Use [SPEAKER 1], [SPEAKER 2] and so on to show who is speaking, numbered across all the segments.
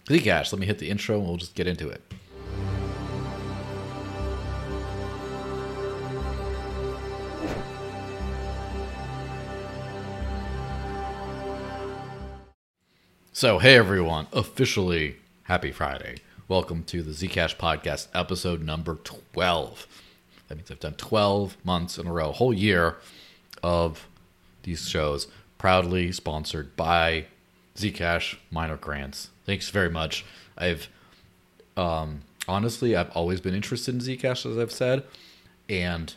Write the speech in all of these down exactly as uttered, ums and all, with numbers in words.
[SPEAKER 1] Zcash, let me hit the intro and we'll just get into it. So, hey everyone, officially happy Friday. Welcome to the Zcash podcast, episode number twelve. That means I've done twelve months in a row, a whole year of these shows, proudly sponsored by Zcash Minor Grants. Thanks very much. I've, um, honestly, I've always been interested in Zcash, as I've said, and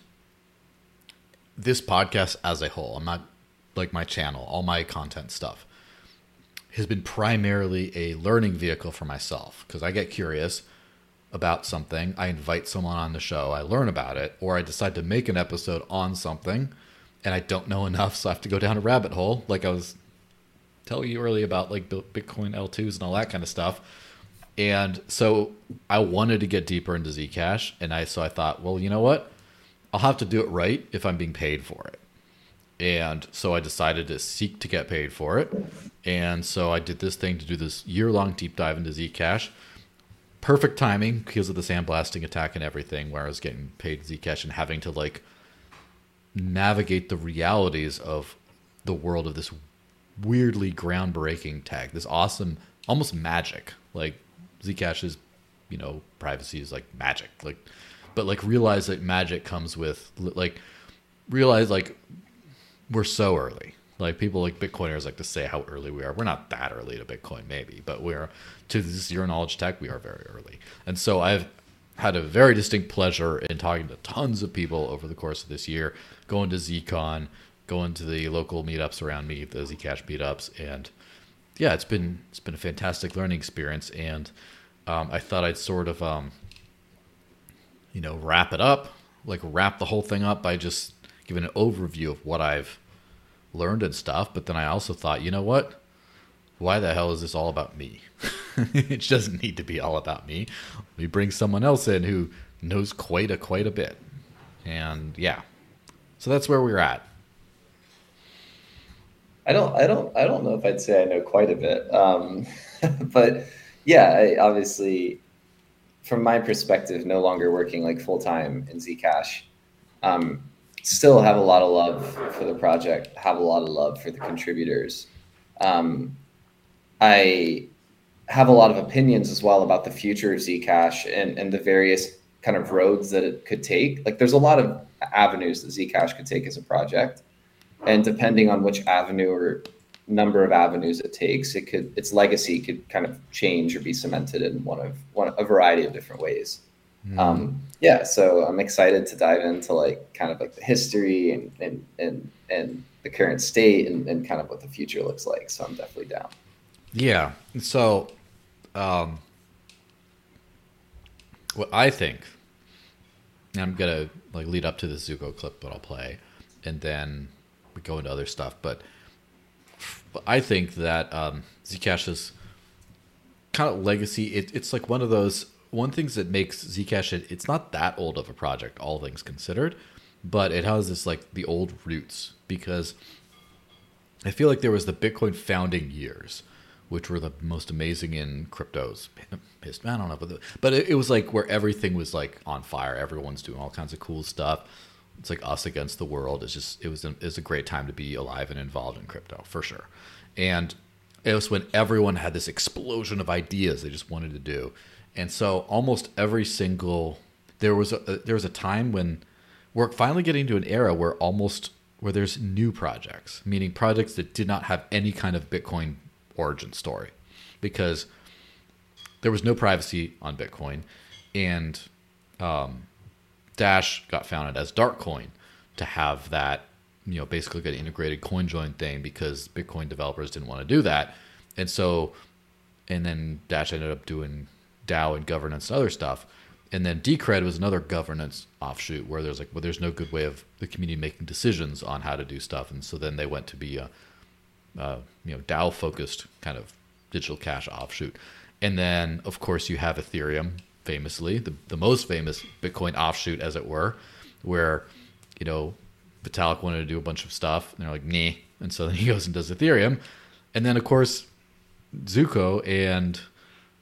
[SPEAKER 1] this podcast as a whole, I'm not like my channel, all my content stuff, has been primarily a learning vehicle for myself because I get curious about something. I invite someone on the show, I learn about it, or I decide to make an episode on something and I don't know enough, so I have to go down a rabbit hole like I was telling you earlier about like Bitcoin L twos and all that kind of stuff. And so I wanted to get deeper into Zcash, and I so I thought, well, you know what? I'll have to do it right if I'm being paid for it. And so I decided to seek to get paid for it. And so I did this thing to do this year-long deep dive into Zcash. Perfect timing because of the sandblasting attack and everything, where I was getting paid Zcash and having to like navigate the realities of the world of this weirdly groundbreaking tech, this awesome, almost magic. Like Zcash is, you know, privacy is like magic. Like, but like realize that magic comes with like realize like. We're so early. Like people like Bitcoiners like to say how early we are. We're not that early to Bitcoin, maybe, but we're to this zero knowledge tech. We are very early. And so I've had a very distinct pleasure in talking to tons of people over the course of this year, going to ZCon, going to the local meetups around me, the Zcash meetups, and yeah, it's been it's been a fantastic learning experience. And um, I thought I'd sort of um, you know wrap it up, like wrap the whole thing up by just giving an overview of what I've learned and stuff. But then I also thought, you know what? Why the hell is this all about me? It doesn't need to be all about me. We bring someone else in who knows quite a quite a bit. And yeah. So that's where we're at.
[SPEAKER 2] I don't I don't I don't know if I'd say I know quite a bit. Um, but yeah, I obviously from my perspective, no longer working like full time in Zcash. Um, still have a lot of love for the project, have a lot of love for the contributors. Um, I have a lot of opinions as well about the future of Zcash and, and the various kind of roads that it could take. Like there's a lot of avenues that Zcash could take as a project. And depending on which avenue or number of avenues it takes, it could its legacy could kind of change or be cemented in one of one a variety of different ways. Mm. Um, yeah, so I'm excited to dive into like kind of like the history and and and, and the current state and, and kind of what the future looks like. So I'm definitely down.
[SPEAKER 1] Yeah. So um, what I think, and I'm gonna like lead up to the Zuko clip that I'll play, and then we go into other stuff. But, but I think that um, Zcash's kind of legacy, it, it's like one of those. One things that makes Zcash, it, it's not that old of a project, all things considered, but it has this like the old roots because I feel like there was the Bitcoin founding years, which were the most amazing in cryptos. I don't know, but, the, but it, it was like where everything was like on fire. Everyone's doing all kinds of cool stuff. It's like us against the world. It's just, it was, a, it was a great time to be alive and involved in crypto for sure. And it was when everyone had this explosion of ideas they just wanted to do. And so almost every single there was a there was a time when we're finally getting to an era where almost where there's new projects, meaning projects that did not have any kind of Bitcoin origin story, because there was no privacy on Bitcoin, and um, Dash got founded as Darkcoin to have that, you know, basically an integrated coin join thing because Bitcoin developers didn't want to do that, and so and then Dash ended up doing DAO and governance and other stuff. And then Decred was another governance offshoot where there's like, well, there's no good way of the community making decisions on how to do stuff. And so then they went to be a, a you know, DAO focused kind of digital cash offshoot. And then of course you have Ethereum, famously, the, the most famous Bitcoin offshoot as it were, where, you know, Vitalik wanted to do a bunch of stuff and they're like, nah. And so then he goes and does Ethereum. And then of course, Zuko and,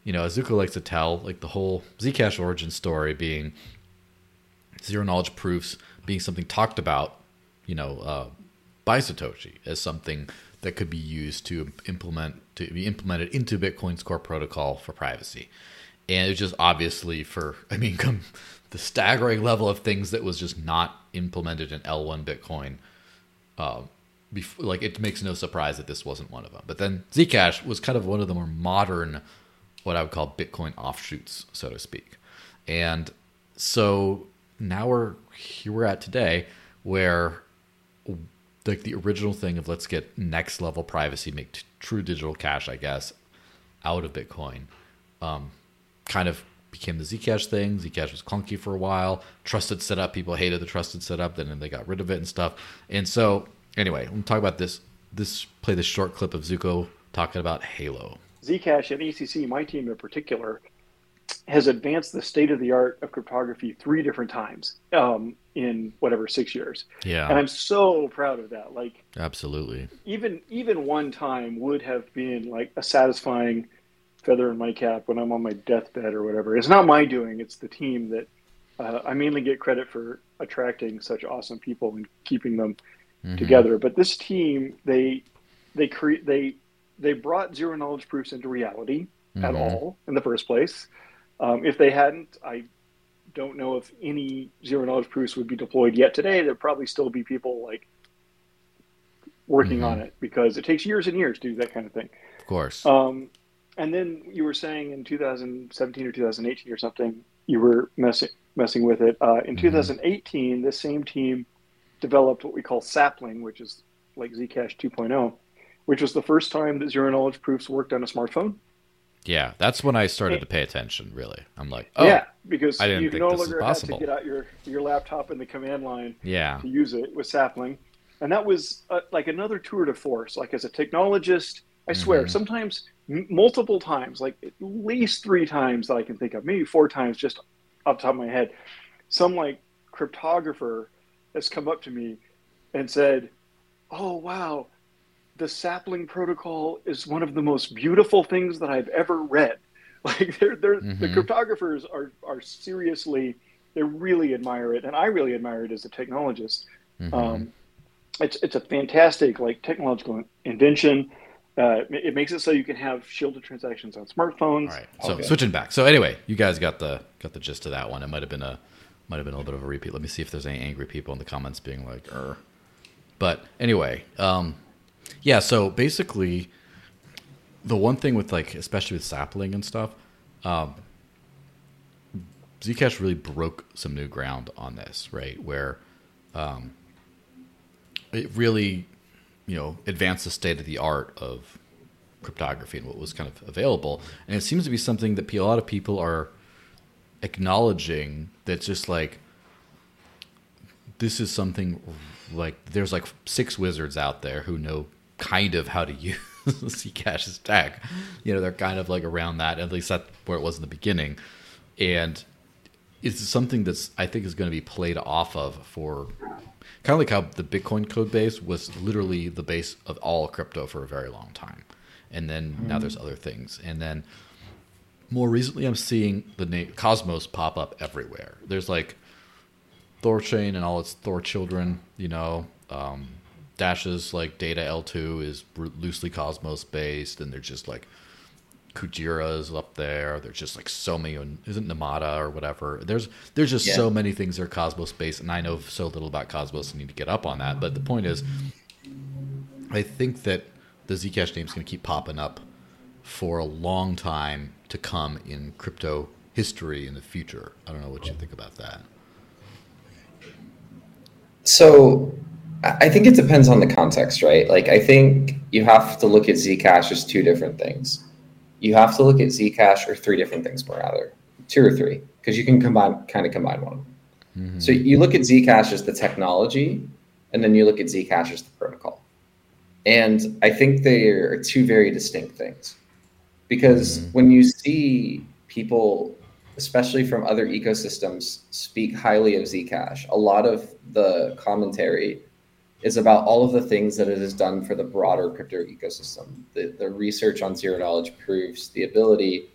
[SPEAKER 1] you know, Azuko likes to tell, like the whole Zcash origin story being zero knowledge proofs being something talked about, you know, uh, by Satoshi as something that could be used to implement to be implemented into Bitcoin's core protocol for privacy. And it's just obviously for, I mean, come the staggering level of things that was just not implemented in L one Bitcoin. Uh, before, like it makes no surprise that this wasn't one of them. But then Zcash was kind of one of the more modern, what I would call Bitcoin offshoots, so to speak. And so now we're here we're at today where like the original thing of let's get next level privacy, make t- true digital cash, I guess, out of Bitcoin, um, kind of became the Zcash thing. Zcash was clunky for a while. Trusted setup, people hated the trusted setup, then they got rid of it and stuff. And so anyway, let me talk about this. This play this short clip of Zuko talking about Halo.
[SPEAKER 3] Zcash and E C C, my team in particular, has advanced the state of the art of cryptography three different times um, in whatever six years.
[SPEAKER 1] Yeah,
[SPEAKER 3] and I'm so proud of that. Like,
[SPEAKER 1] absolutely.
[SPEAKER 3] Even even one time would have been like a satisfying feather in my cap when I'm on my deathbed or whatever. It's not my doing; it's the team that uh, I mainly get credit for attracting such awesome people and keeping them mm-hmm. together. But this team, they they create they they brought zero knowledge proofs into reality mm-hmm. at all in the first place. Um, if they hadn't, I don't know if any zero knowledge proofs would be deployed yet today. There'd probably still be people like working mm-hmm. on it because it takes years and years to do that kind of thing.
[SPEAKER 1] Of course.
[SPEAKER 3] Um, and then you were saying in two thousand seventeen or two thousand eighteen or something, you were messing messing with it. Uh, in mm-hmm. two thousand eighteen, this same team developed what we call Sapling, which is like Zcash two point oh, which was the first time that zero knowledge proofs worked on a smartphone.
[SPEAKER 1] Yeah, that's when I started to pay attention, really. I'm like, oh,
[SPEAKER 3] yeah, because
[SPEAKER 1] I didn't
[SPEAKER 3] you
[SPEAKER 1] think
[SPEAKER 3] no
[SPEAKER 1] this
[SPEAKER 3] longer
[SPEAKER 1] was
[SPEAKER 3] had
[SPEAKER 1] possible.
[SPEAKER 3] to get out your, your laptop in the command line
[SPEAKER 1] yeah.
[SPEAKER 3] to use it with Sapling. And that was uh, like another tour de force. Like as a technologist, I swear, mm-hmm. sometimes, m- multiple times, like at least three times that I can think of, maybe four times just off the top of my head, some like cryptographer has come up to me and said, oh, wow, the Sapling protocol is one of the most beautiful things that I've ever read. Like they're, they're mm-hmm. the cryptographers are, are seriously, they really admire it. And I really admire it as a technologist. Mm-hmm. Um, it's, it's a fantastic, like technological invention. Uh, it makes it so you can have shielded transactions on smartphones.
[SPEAKER 1] All right. So
[SPEAKER 3] okay.
[SPEAKER 1] switching back. So anyway, you guys got the, got the gist of that one. It might've been a, might've been a little bit of a repeat. Let me see if there's any angry people in the comments being like, er, but anyway, um, yeah, so basically, the one thing with like, especially with Sapling and stuff, um, Zcash really broke some new ground on this, right? Where um, it really, you know, advanced the state of the art of cryptography and what was kind of available, and it seems to be something that a lot of people are acknowledging. That's just like, this is something like there's like six wizards out there who know kind of how to use Zcash's tech. You know, they're kind of like around that, at least that's where it was in the beginning. And it's something that's, I think, is going to be played off of for kind of like how the Bitcoin code base was literally the base of all crypto for a very long time. And then mm-hmm. now there's other things. And then more recently, I'm seeing the name Cosmos pop up everywhere. There's like Thorchain and all its Thor children, you know, um, Dash's like Data L two is loosely Cosmos based, and they're just like Kujira's up there. There's just like so many. Isn't Namada or whatever? There's there's just yeah. so many things that are Cosmos based, and I know so little about Cosmos. I need to get up on that. But the point is, I think that the Zcash name is going to keep popping up for a long time to come in crypto history in the future. I don't know what you think about that.
[SPEAKER 2] So I think it depends on the context, right? Like, I think you have to look at Zcash as two different things. You have to look at Zcash, or three different things, more rather, two or three, because you can combine, kind of combine one. Mm-hmm. So you look at Zcash as the technology, and then you look at Zcash as the protocol. And I think they are two very distinct things, because mm-hmm. when you see people, especially from other ecosystems, speak highly of Zcash, a lot of the commentary is about all of the things that it has done for the broader crypto ecosystem, the, the research on zero knowledge proofs, the ability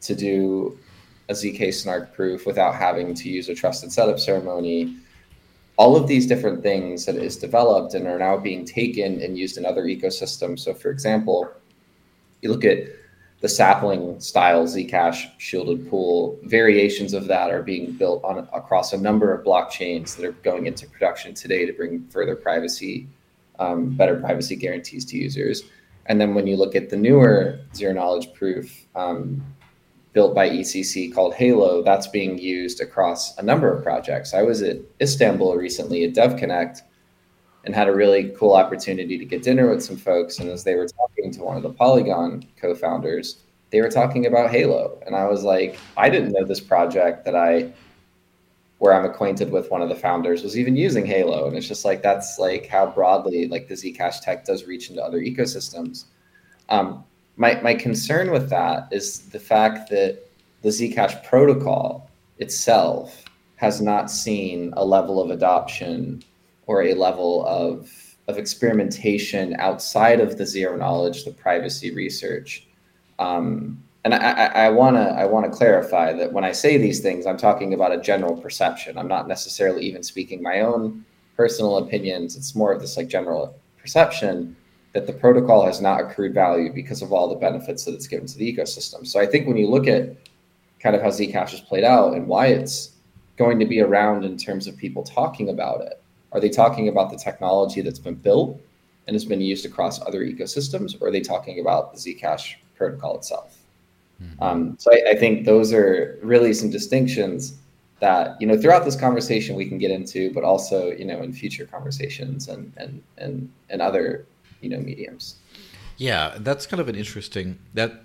[SPEAKER 2] to do a Z K snark proof without having to use a trusted setup ceremony. All of these different things that is developed and are now being taken and used in other ecosystems. So for example, you look at the sapling style Zcash shielded pool, variations of that are being built on across a number of blockchains that are going into production today to bring further privacy, um, better privacy guarantees to users. And then when you look at the newer zero knowledge proof um, built by E C C called Halo, that's being used across a number of projects. I was at Istanbul recently at DevConnect and had a really cool opportunity to get dinner with some folks. And as they were talking to one of the Polygon co-founders, they were talking about Halo. And I was like, I didn't know this project that I, where I'm acquainted with one of the founders, was even using Halo. And it's just like, that's like how broadly like the Zcash tech does reach into other ecosystems. Um, my, my concern with that is the fact that the Zcash protocol itself has not seen a level of adoption or a level of, of experimentation outside of the zero knowledge, the privacy research. Um, and I, I, I wanna I wanna clarify that when I say these things, I'm talking about a general perception. I'm not necessarily even speaking my own personal opinions. It's more of this like general perception that the protocol has not accrued value because of all the benefits that it's given to the ecosystem. So I think when you look at kind of how Zcash has played out and why it's going to be around in terms of people talking about it, are they talking about the technology that's been built and has been used across other ecosystems, or are they talking about the Zcash protocol itself? Mm-hmm. Um, so I, I think those are really some distinctions that, you know, throughout this conversation we can get into, but also, you know, in future conversations and and and, and other, you know, mediums.
[SPEAKER 1] Yeah, that's kind of an interesting, that,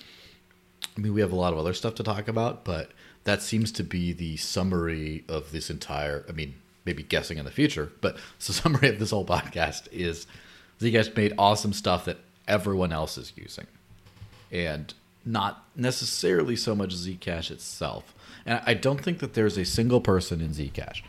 [SPEAKER 1] I mean, we have a lot of other stuff to talk about, but that seems to be the summary of this entire, I mean, maybe guessing in the future, but the summary of this whole podcast is Zcash made awesome stuff that everyone else is using, and not necessarily so much Zcash itself. And I don't think that there's a single person in Zcash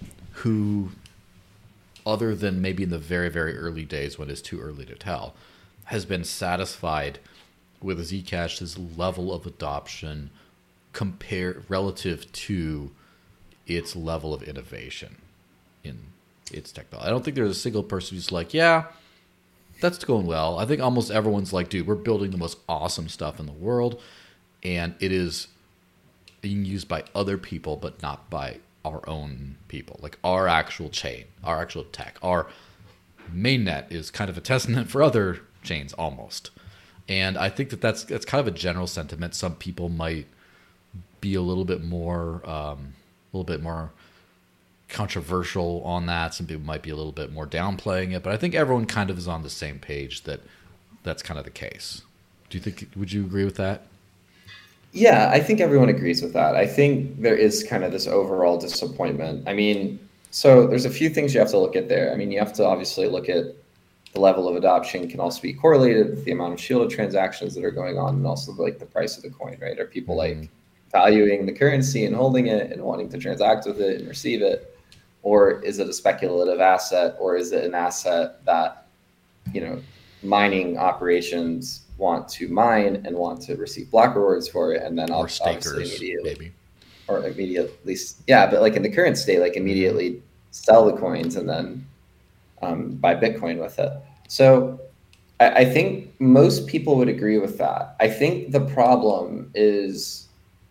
[SPEAKER 1] who, other than maybe in the very, very early days when it's too early to tell, has been satisfied with Zcash's level of adoption compared relative to its level of innovation in its technology. I don't think there's a single person who's like, yeah, that's going well. I think almost everyone's like, dude, we're building the most awesome stuff in the world, and it is being used by other people, but not by our own people. Like our actual chain, our actual tech, our mainnet is kind of a testament for other chains almost. And I think that that's, that's kind of a general sentiment. Some people might be a little bit more, um, a little bit more controversial on that. Some people might be a little bit more downplaying it, but I think everyone kind of is on the same page that that's kind of the case. Do you think, would you agree with that?
[SPEAKER 2] Yeah, I think everyone agrees with that. I think there is kind of this overall disappointment. I mean, so there's a few things you have to look at there. I mean, you have to obviously look at the level of adoption can also be correlated with the amount of shielded transactions that are going on, and also like the price of the coin, right? Are people mm-hmm. like valuing the currency and holding it and wanting to transact with it and receive it? Or is it a speculative asset, or is it an asset that, you know, mining operations want to mine and want to receive block rewards for it, and then
[SPEAKER 1] or
[SPEAKER 2] obviously
[SPEAKER 1] stakers,
[SPEAKER 2] immediately,
[SPEAKER 1] maybe.
[SPEAKER 2] or immediately, yeah, but like in the current state, like immediately sell the coins and then um, buy Bitcoin with it. So I, I think most people would agree with that. I think the problem is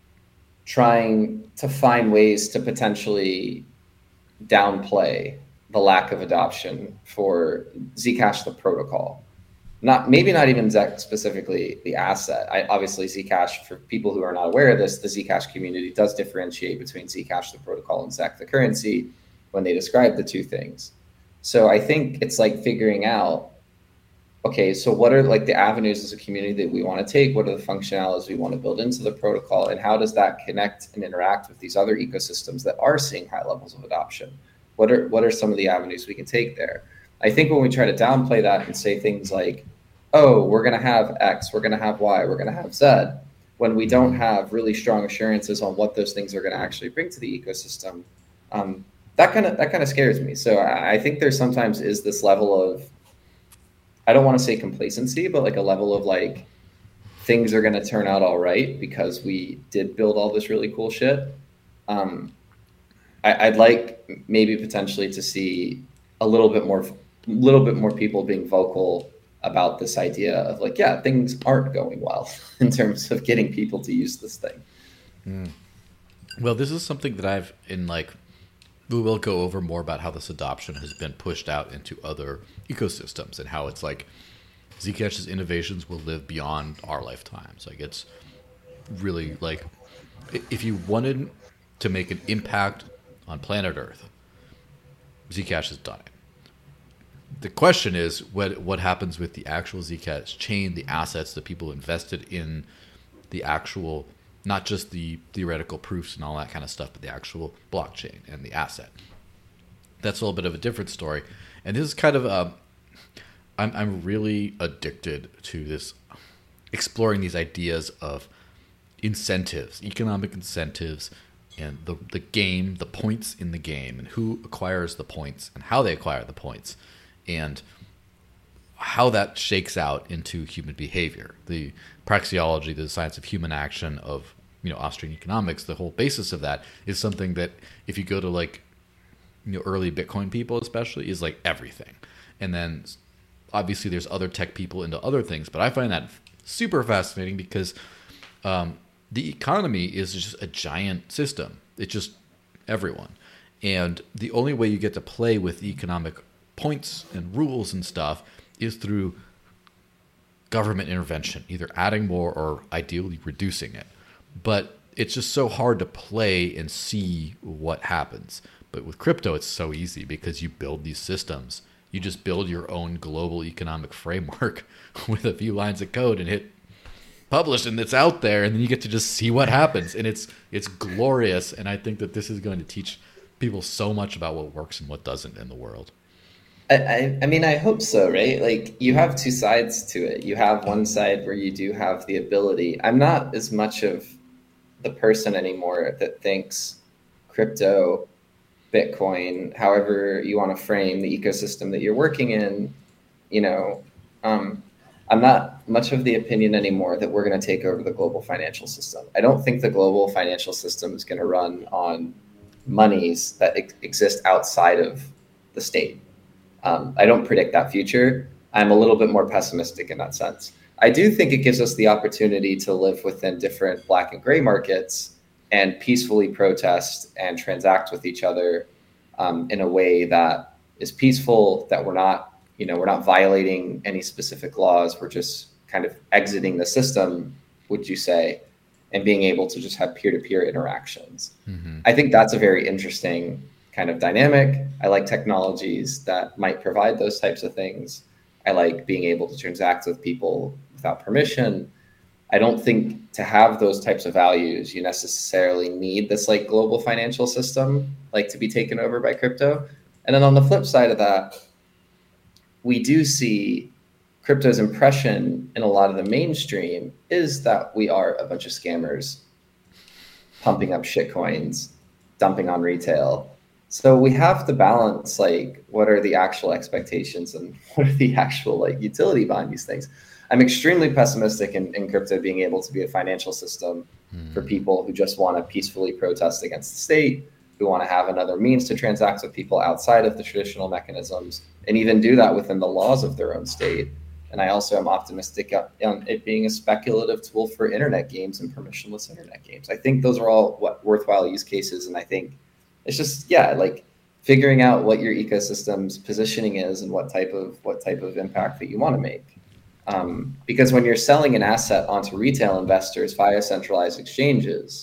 [SPEAKER 2] trying to find ways to potentially downplay the lack of adoption for Zcash, the protocol. Not maybe not even Zec specifically the asset. I, obviously, Zcash, for people who are not aware of this, the Zcash community does differentiate between Zcash, the protocol, and Zec, the currency, when they describe the two things. So I think it's like figuring out, okay, so what are like the avenues as a community that we want to take? What are the functionalities we want to build into the protocol? And how does that connect and interact with these other ecosystems that are seeing high levels of adoption? What are what are some of the avenues we can take there? I think when we try to downplay that and say things like, oh, we're going to have X, we're going to have Y, we're going to have Z, when we don't have really strong assurances on what those things are going to actually bring to the ecosystem, um, that kind of that kind of scares me. So I, I think there sometimes is this level of, I don't want to say complacency, but like a level of like things are going to turn out all right because we did build all this really cool shit. Um, I, I'd like maybe potentially to see a little bit more, little bit more people being vocal about this idea of like, yeah, things aren't going well in terms of getting people to use this thing.
[SPEAKER 1] Mm. Well, this is something that I've in like, we will go over more about how this adoption has been pushed out into other ecosystems and how it's like Zcash's innovations will live beyond our lifetimes. Like it's really like, if you wanted to make an impact on planet Earth, Zcash has done it. The question is what what happens with the actual Zcash chain, the assets, the people invested in the actual, not just the theoretical proofs and all that kind of stuff, but the actual blockchain and the asset. That's a little bit of a different story. And this is kind of, um, I'm, I'm really addicted to this, exploring these ideas of incentives, economic incentives, and the, the game, the points in the game, and who acquires the points and how they acquire the points, and how that shakes out into human behavior. The praxeology, the science of human action of, you know, Austrian economics, the whole basis of that is something that if you go to like, you know, early Bitcoin people especially, is like everything. And then obviously there's other tech people into other things, but I find that super fascinating because um, the economy is just a giant system. It's just everyone. And the only way you get to play with economic points and rules and stuff is through government intervention, either adding more or ideally reducing it. But it's just so hard to play and see what happens. But with crypto, it's so easy because you build these systems. You just build your own global economic framework with a few lines of code and hit publish, and it's out there, and then you get to just see what happens. And it's it's glorious, and I think that this is going to teach people so much about what works and what doesn't in the world.
[SPEAKER 2] I, I mean, I hope so, right? Like, you have two sides to it. You have one side where you do have the ability. I'm not as much of the person anymore that thinks crypto, Bitcoin, however you want to frame the ecosystem that you're working in, you know, um, I'm not much of the opinion anymore that we're going to take over the global financial system. I don't think the global financial system is going to run on monies that ex- exist outside of the state. Um, I don't predict that future. I'm a little bit more pessimistic in that sense. I do think it gives us the opportunity to live within different black and gray markets and peacefully protest and transact with each other um, in a way that is peaceful, that we're not, you know, we're not violating any specific laws. We're just kind of exiting the system, would you say, and being able to just have peer-to-peer interactions. Mm-hmm. I think that's a very interesting kind of dynamic. I like technologies that might provide those types of things. I like being able to transact with people without permission. I don't think to have those types of values, you necessarily need this like global financial system, like to be taken over by crypto. And then on the flip side of that, we do see crypto's impression in a lot of the mainstream is that we are a bunch of scammers pumping up shit coins, dumping on retail. So we have to balance, like, what are the actual expectations and what are the actual like utility behind these things? I'm extremely pessimistic in, in crypto being able to be a financial system mm. for people who just want to peacefully protest against the state, who want to have another means to transact with people outside of the traditional mechanisms, and even do that within the laws of their own state. And I also am optimistic on it being a speculative tool for internet games and permissionless internet games. I think those are all what worthwhile use cases. And I think it's just, yeah, like figuring out what your ecosystem's positioning is and what type of what type of impact that you want to make. Um, because when you're selling an asset onto retail investors via centralized exchanges,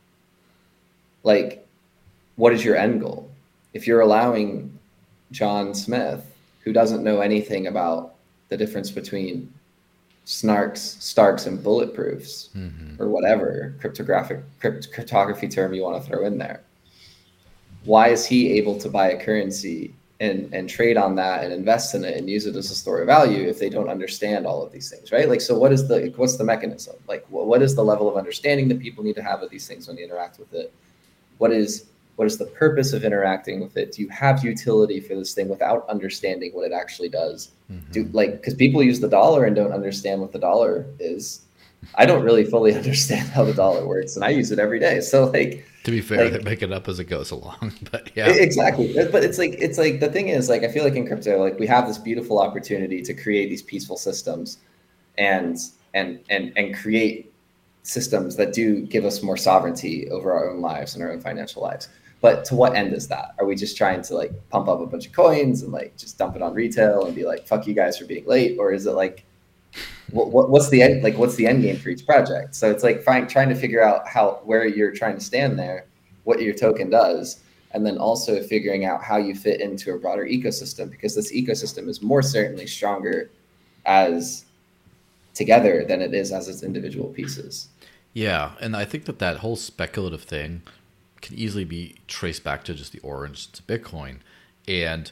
[SPEAKER 2] like, what is your end goal? If you're allowing John Smith, who doesn't know anything about the difference between snarks, starks, and bulletproofs, mm-hmm. or whatever cryptographic crypt, cryptography term you want to throw in there, why is he able to buy a currency and, and trade on that and invest in it and use it as a store of value if they don't understand all of these things, right? Like, so what is the, what's the mechanism? Like, what is the level of understanding that people need to have of these things when they interact with it? What is, what is the purpose of interacting with it? Do you have utility for this thing without understanding what it actually does? Mm-hmm. Do like, because people use the dollar and don't understand what the dollar is. I don't really fully understand how the dollar works, and I use it every day. So like,
[SPEAKER 1] to be fair,
[SPEAKER 2] like,
[SPEAKER 1] they make it up as it goes along. But yeah,
[SPEAKER 2] exactly. But it's like it's like the thing is like I feel like in crypto, like we have this beautiful opportunity to create these peaceful systems, and and and and create systems that do give us more sovereignty over our own lives and our own financial lives. But to what end is that? Are we just trying to like pump up a bunch of coins and like just dump it on retail and be like, fuck you guys for being late? Or is it like, what, what what's the end, like, what's the end game for each project? So it's like find, trying to figure out how, where you're trying to stand there, what your token does, and then also figuring out how you fit into a broader ecosystem, because this ecosystem is more certainly stronger as together than it is as its individual pieces.
[SPEAKER 1] Yeah, and I think that that whole speculative thing can easily be traced back to just the origins to Bitcoin. And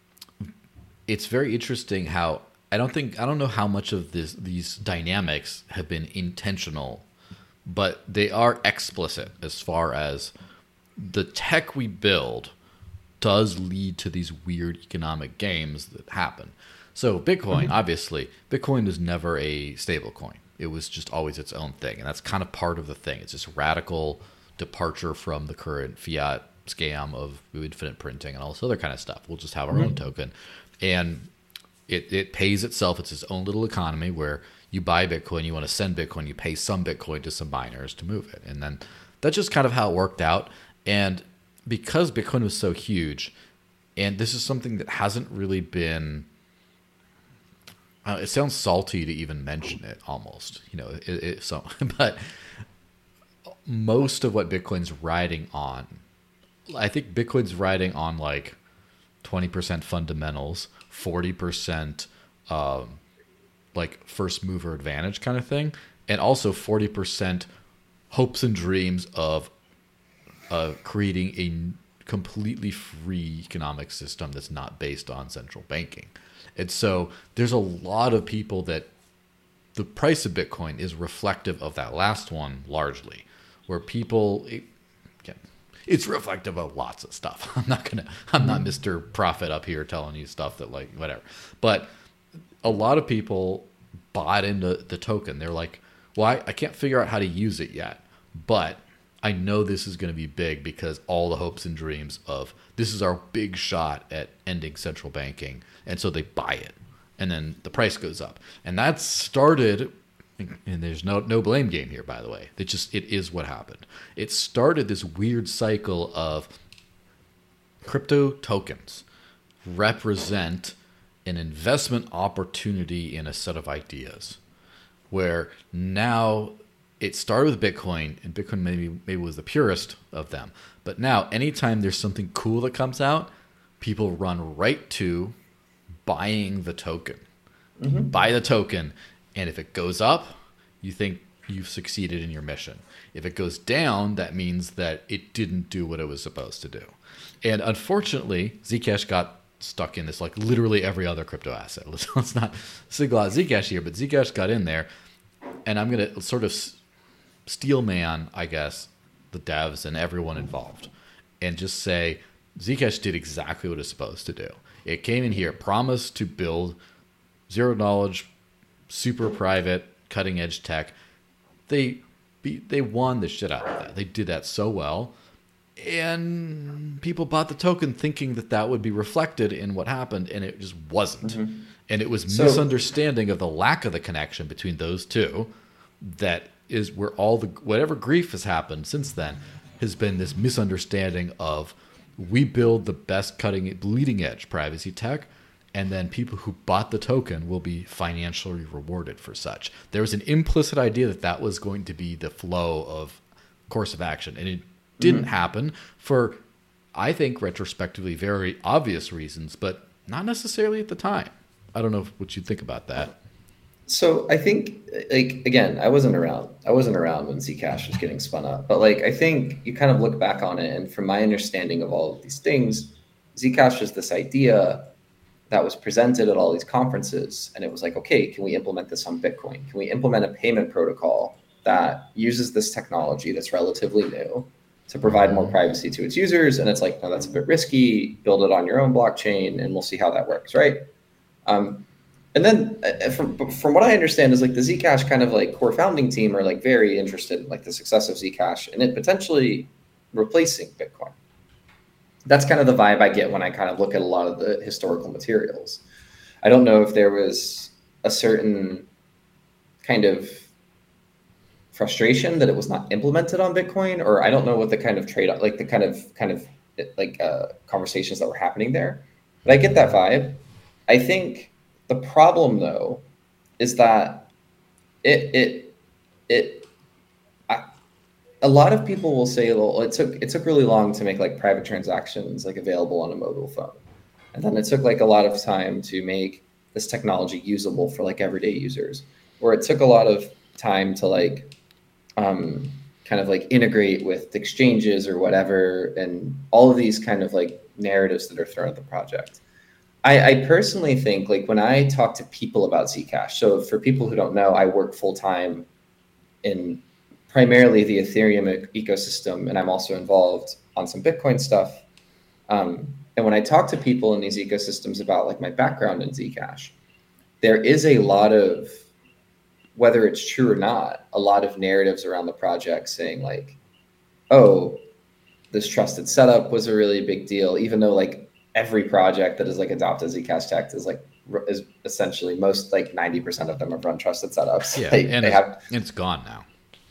[SPEAKER 1] it's very interesting how I don't think I don't know how much of this these dynamics have been intentional, but they are explicit as far as the tech we build does lead to these weird economic games that happen. So Bitcoin, mm-hmm. obviously, Bitcoin is never a stable coin. It was just always its own thing. And that's kind of part of the thing. It's this radical departure from the current fiat scam of infinite printing and all this other kind of stuff. We'll just have our mm-hmm. own token. And it, it pays itself. It's its own little economy where you buy Bitcoin, you want to send Bitcoin, you pay some Bitcoin to some miners to move it. And then that's just kind of how it worked out. And because Bitcoin was so huge, and this is something that hasn't really been, uh, it sounds salty to even mention it almost, you know, it, it, so, but most of what Bitcoin's riding on, I think Bitcoin's riding on like twenty percent fundamentals, forty percent um, like first mover advantage kind of thing, and also forty percent hopes and dreams of uh, creating a completely free economic system that's not based on central banking. And so there's a lot of people that the price of Bitcoin is reflective of that last one largely, where people, it, it's reflective of lots of stuff. I'm not gonna, I'm not Mister Prophet up here telling you stuff that like whatever, but a lot of people bought into the token. They're like, well, I, I can't figure out how to use it yet, but I know this is going to be big because all the hopes and dreams of this is our big shot at ending central banking. And so they buy it and then the price goes up. And that started, and there's no, no blame game here, by the way. It just, it is what happened. It started this weird cycle of crypto tokens represent an investment opportunity in a set of ideas where now it started with Bitcoin, and Bitcoin maybe maybe was the purest of them. But now anytime there's something cool that comes out, people run right to buying the token. Mm-hmm. Buy the token, and if it goes up, you think you've succeeded in your mission. If it goes down, that means that it didn't do what it was supposed to do. And unfortunately, Zcash got stuck in this, like literally every other crypto asset. Let's, let's not single out Zcash here, but Zcash got in there, and I'm going to sort of steel man, I guess, the devs and everyone involved, and just say Zcash did exactly what it's supposed to do. It came in here, promised to build zero knowledge, super private, cutting edge tech. They beat, they won the shit out of that. They did that so well. And people bought the token thinking that that would be reflected in what happened, and it just wasn't. Mm-hmm. And it was so, misunderstanding of the lack of the connection between those two that is where all the whatever grief has happened since then has been this misunderstanding of we build the best cutting bleeding edge privacy tech, and then people who bought the token will be financially rewarded for such. There was an implicit idea that that was going to be the flow of course of action, and it didn't mm-hmm. happen for, I think, retrospectively very obvious reasons, but not necessarily at the time. I don't know what you think about that.
[SPEAKER 2] So I think, like, again, I wasn't around. I wasn't around when Zcash was getting spun up. But, like, I think you kind of look back on it, and from my understanding of all of these things, Zcash was this idea that was presented at all these conferences. And it was like, okay, can we implement this on Bitcoin? Can we implement a payment protocol that uses this technology that's relatively new to provide more privacy to its users? And it's like, no, that's a bit risky. Build it on your own blockchain, and we'll see how that works, right? Um, and then uh, from from what I understand is like the Zcash kind of like core founding team are like very interested in like the success of Zcash and it potentially replacing Bitcoin. That's kind of the vibe I get when I kind of look at a lot of the historical materials. I don't know if there was a certain kind of frustration that it was not implemented on Bitcoin, or I don't know what the kind of trade, like the kind of kind of like uh, conversations that were happening there. But I get that vibe. I think the problem though is that it it it I, a lot of people will say, well, it took it took really long to make like private transactions like available on a mobile phone, and then it took like a lot of time to make this technology usable for like everyday users, or it took a lot of time to like um, kind of like integrate with exchanges or whatever, and all of these kind of like narratives that are thrown at the project. I, I personally think like when I talk to people about Zcash, so for people who don't know, I work full time in primarily the Ethereum ecosystem, and I'm also involved on some Bitcoin stuff. Um, and when I talk to people in these ecosystems about like my background in Zcash, there is a lot of, whether it's true or not, a lot of narratives around the project saying like, oh, this trusted setup was a really big deal, even though like every project that has like adopted Zcash tech is like is essentially most like ninety percent of them have run trusted setups.
[SPEAKER 1] Yeah,
[SPEAKER 2] they,
[SPEAKER 1] and
[SPEAKER 2] they
[SPEAKER 1] it's,
[SPEAKER 2] have,
[SPEAKER 1] it's gone now.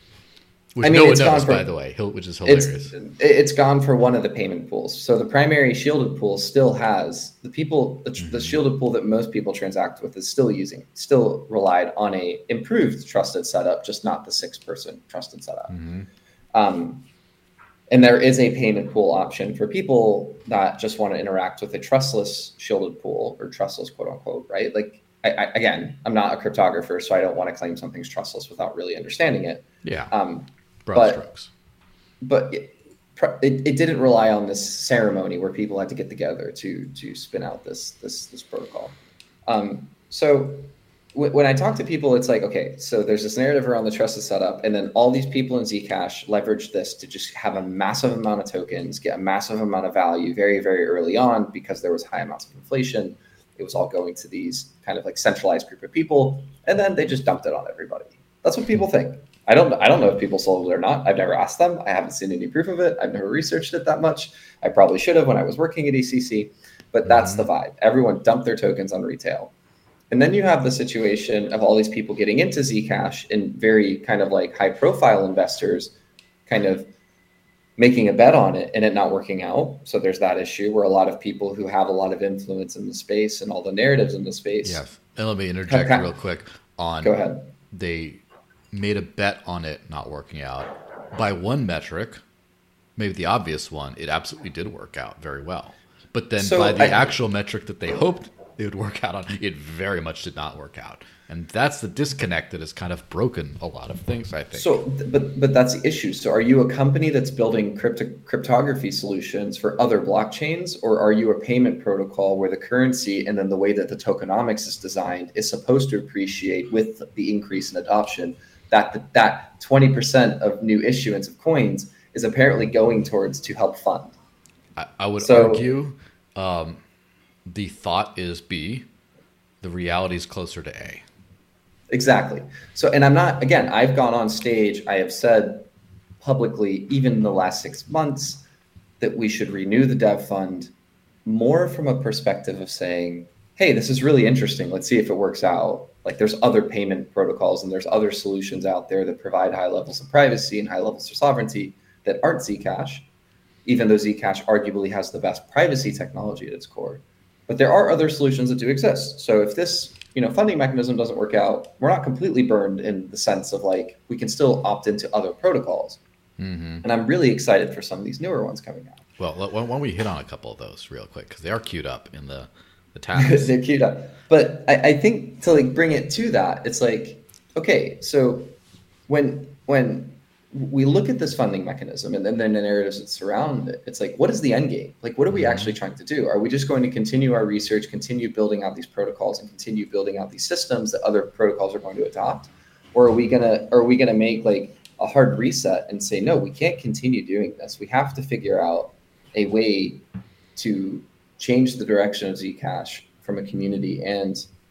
[SPEAKER 1] Which
[SPEAKER 2] I mean,
[SPEAKER 1] no one
[SPEAKER 2] it's
[SPEAKER 1] knows,
[SPEAKER 2] gone for,
[SPEAKER 1] by the way, which is hilarious.
[SPEAKER 2] It's, it's gone for one of the payment pools. So the primary shielded pool still has the people, the, mm-hmm. the shielded pool that most people transact with is still using, still relied on a improved trusted setup, just not the six person trusted setup. Mm-hmm. Um, and there is a payment pool option for people that just want to interact with a trustless shielded pool, or trustless quote unquote, right? Like, I, I, again, I'm not a cryptographer, so I don't want to claim something's trustless without really understanding it.
[SPEAKER 1] Yeah.
[SPEAKER 2] Um,
[SPEAKER 1] Broad
[SPEAKER 2] but,
[SPEAKER 1] strokes.
[SPEAKER 2] But it, it, it didn't rely on this ceremony where people had to get together to to spin out this this this protocol. Um, so w- when I talk to people, it's like, okay, so there's this narrative around the trusted setup, and then all these people in Zcash leverage this to just have a massive amount of tokens, get a massive amount of value very, very early on because there was high amounts of inflation. It was all going to these kind of like centralized group of people, and then they just dumped it on everybody. That's what people think. I don't I don't know if people sold it or not. I've never asked them. I haven't seen any proof of it. I've never researched it that much. I probably should have when I was working at E C C, but that's mm-hmm. the vibe. Everyone dumped their tokens on retail. And then you have the situation of all these people getting into Zcash and very kind of like high profile investors kind of making a bet on it and it not working out. So there's that issue where a lot of people who have a lot of influence in the space and all the narratives in the space.
[SPEAKER 1] Yes. And let me interject okay. real quick on
[SPEAKER 2] Go ahead.
[SPEAKER 1] They made a bet on it not working out. By one metric, maybe the obvious one, it absolutely did work out very well. But then so by the I, actual metric that they hoped it would work out on, it very much did not work out. And that's the disconnect that has kind of broken a lot of things, I think.
[SPEAKER 2] So, but but that's the issue. So are you a company that's building crypto, cryptography solutions for other blockchains, or are you a payment protocol where the currency and then the way that the tokenomics is designed is supposed to appreciate with the increase in adoption? That that twenty percent of new issuance of coins is apparently going towards to help fund.
[SPEAKER 1] I, I would so, argue um, the thought is B, the reality is closer to A.
[SPEAKER 2] Exactly. So, and I'm not, again, I've gone on stage, I have said publicly, even in the last six months, that we should renew the dev fund more from a perspective of saying, hey, this is really interesting. Let's see if it works out. Like there's other payment protocols and there's other solutions out there that provide high levels of privacy and high levels of sovereignty that aren't Zcash, even though Zcash arguably has the best privacy technology at its core. But there are other solutions that do exist. So if this, you know, funding mechanism doesn't work out, we're not completely burned in the sense of like, we can still opt into other protocols. Mm-hmm. And I'm really excited for some of these newer ones coming out.
[SPEAKER 1] Well, why don't we hit on a couple of those real quick? Because they are queued up in the The tabs.
[SPEAKER 2] They're queued up. But I, I think to like bring it to that, it's like, okay, so when when we look at this funding mechanism and then the narratives that surround it, it's like, what is the end game? Like, what are we mm-hmm. actually trying to do? Are we just going to continue our research, continue building out these protocols and continue building out these systems that other protocols are going to adopt? Or are we gonna are we gonna make like a hard reset and say, no, we can't continue doing this. We have to figure out a way to change the direction of Zcash from a community and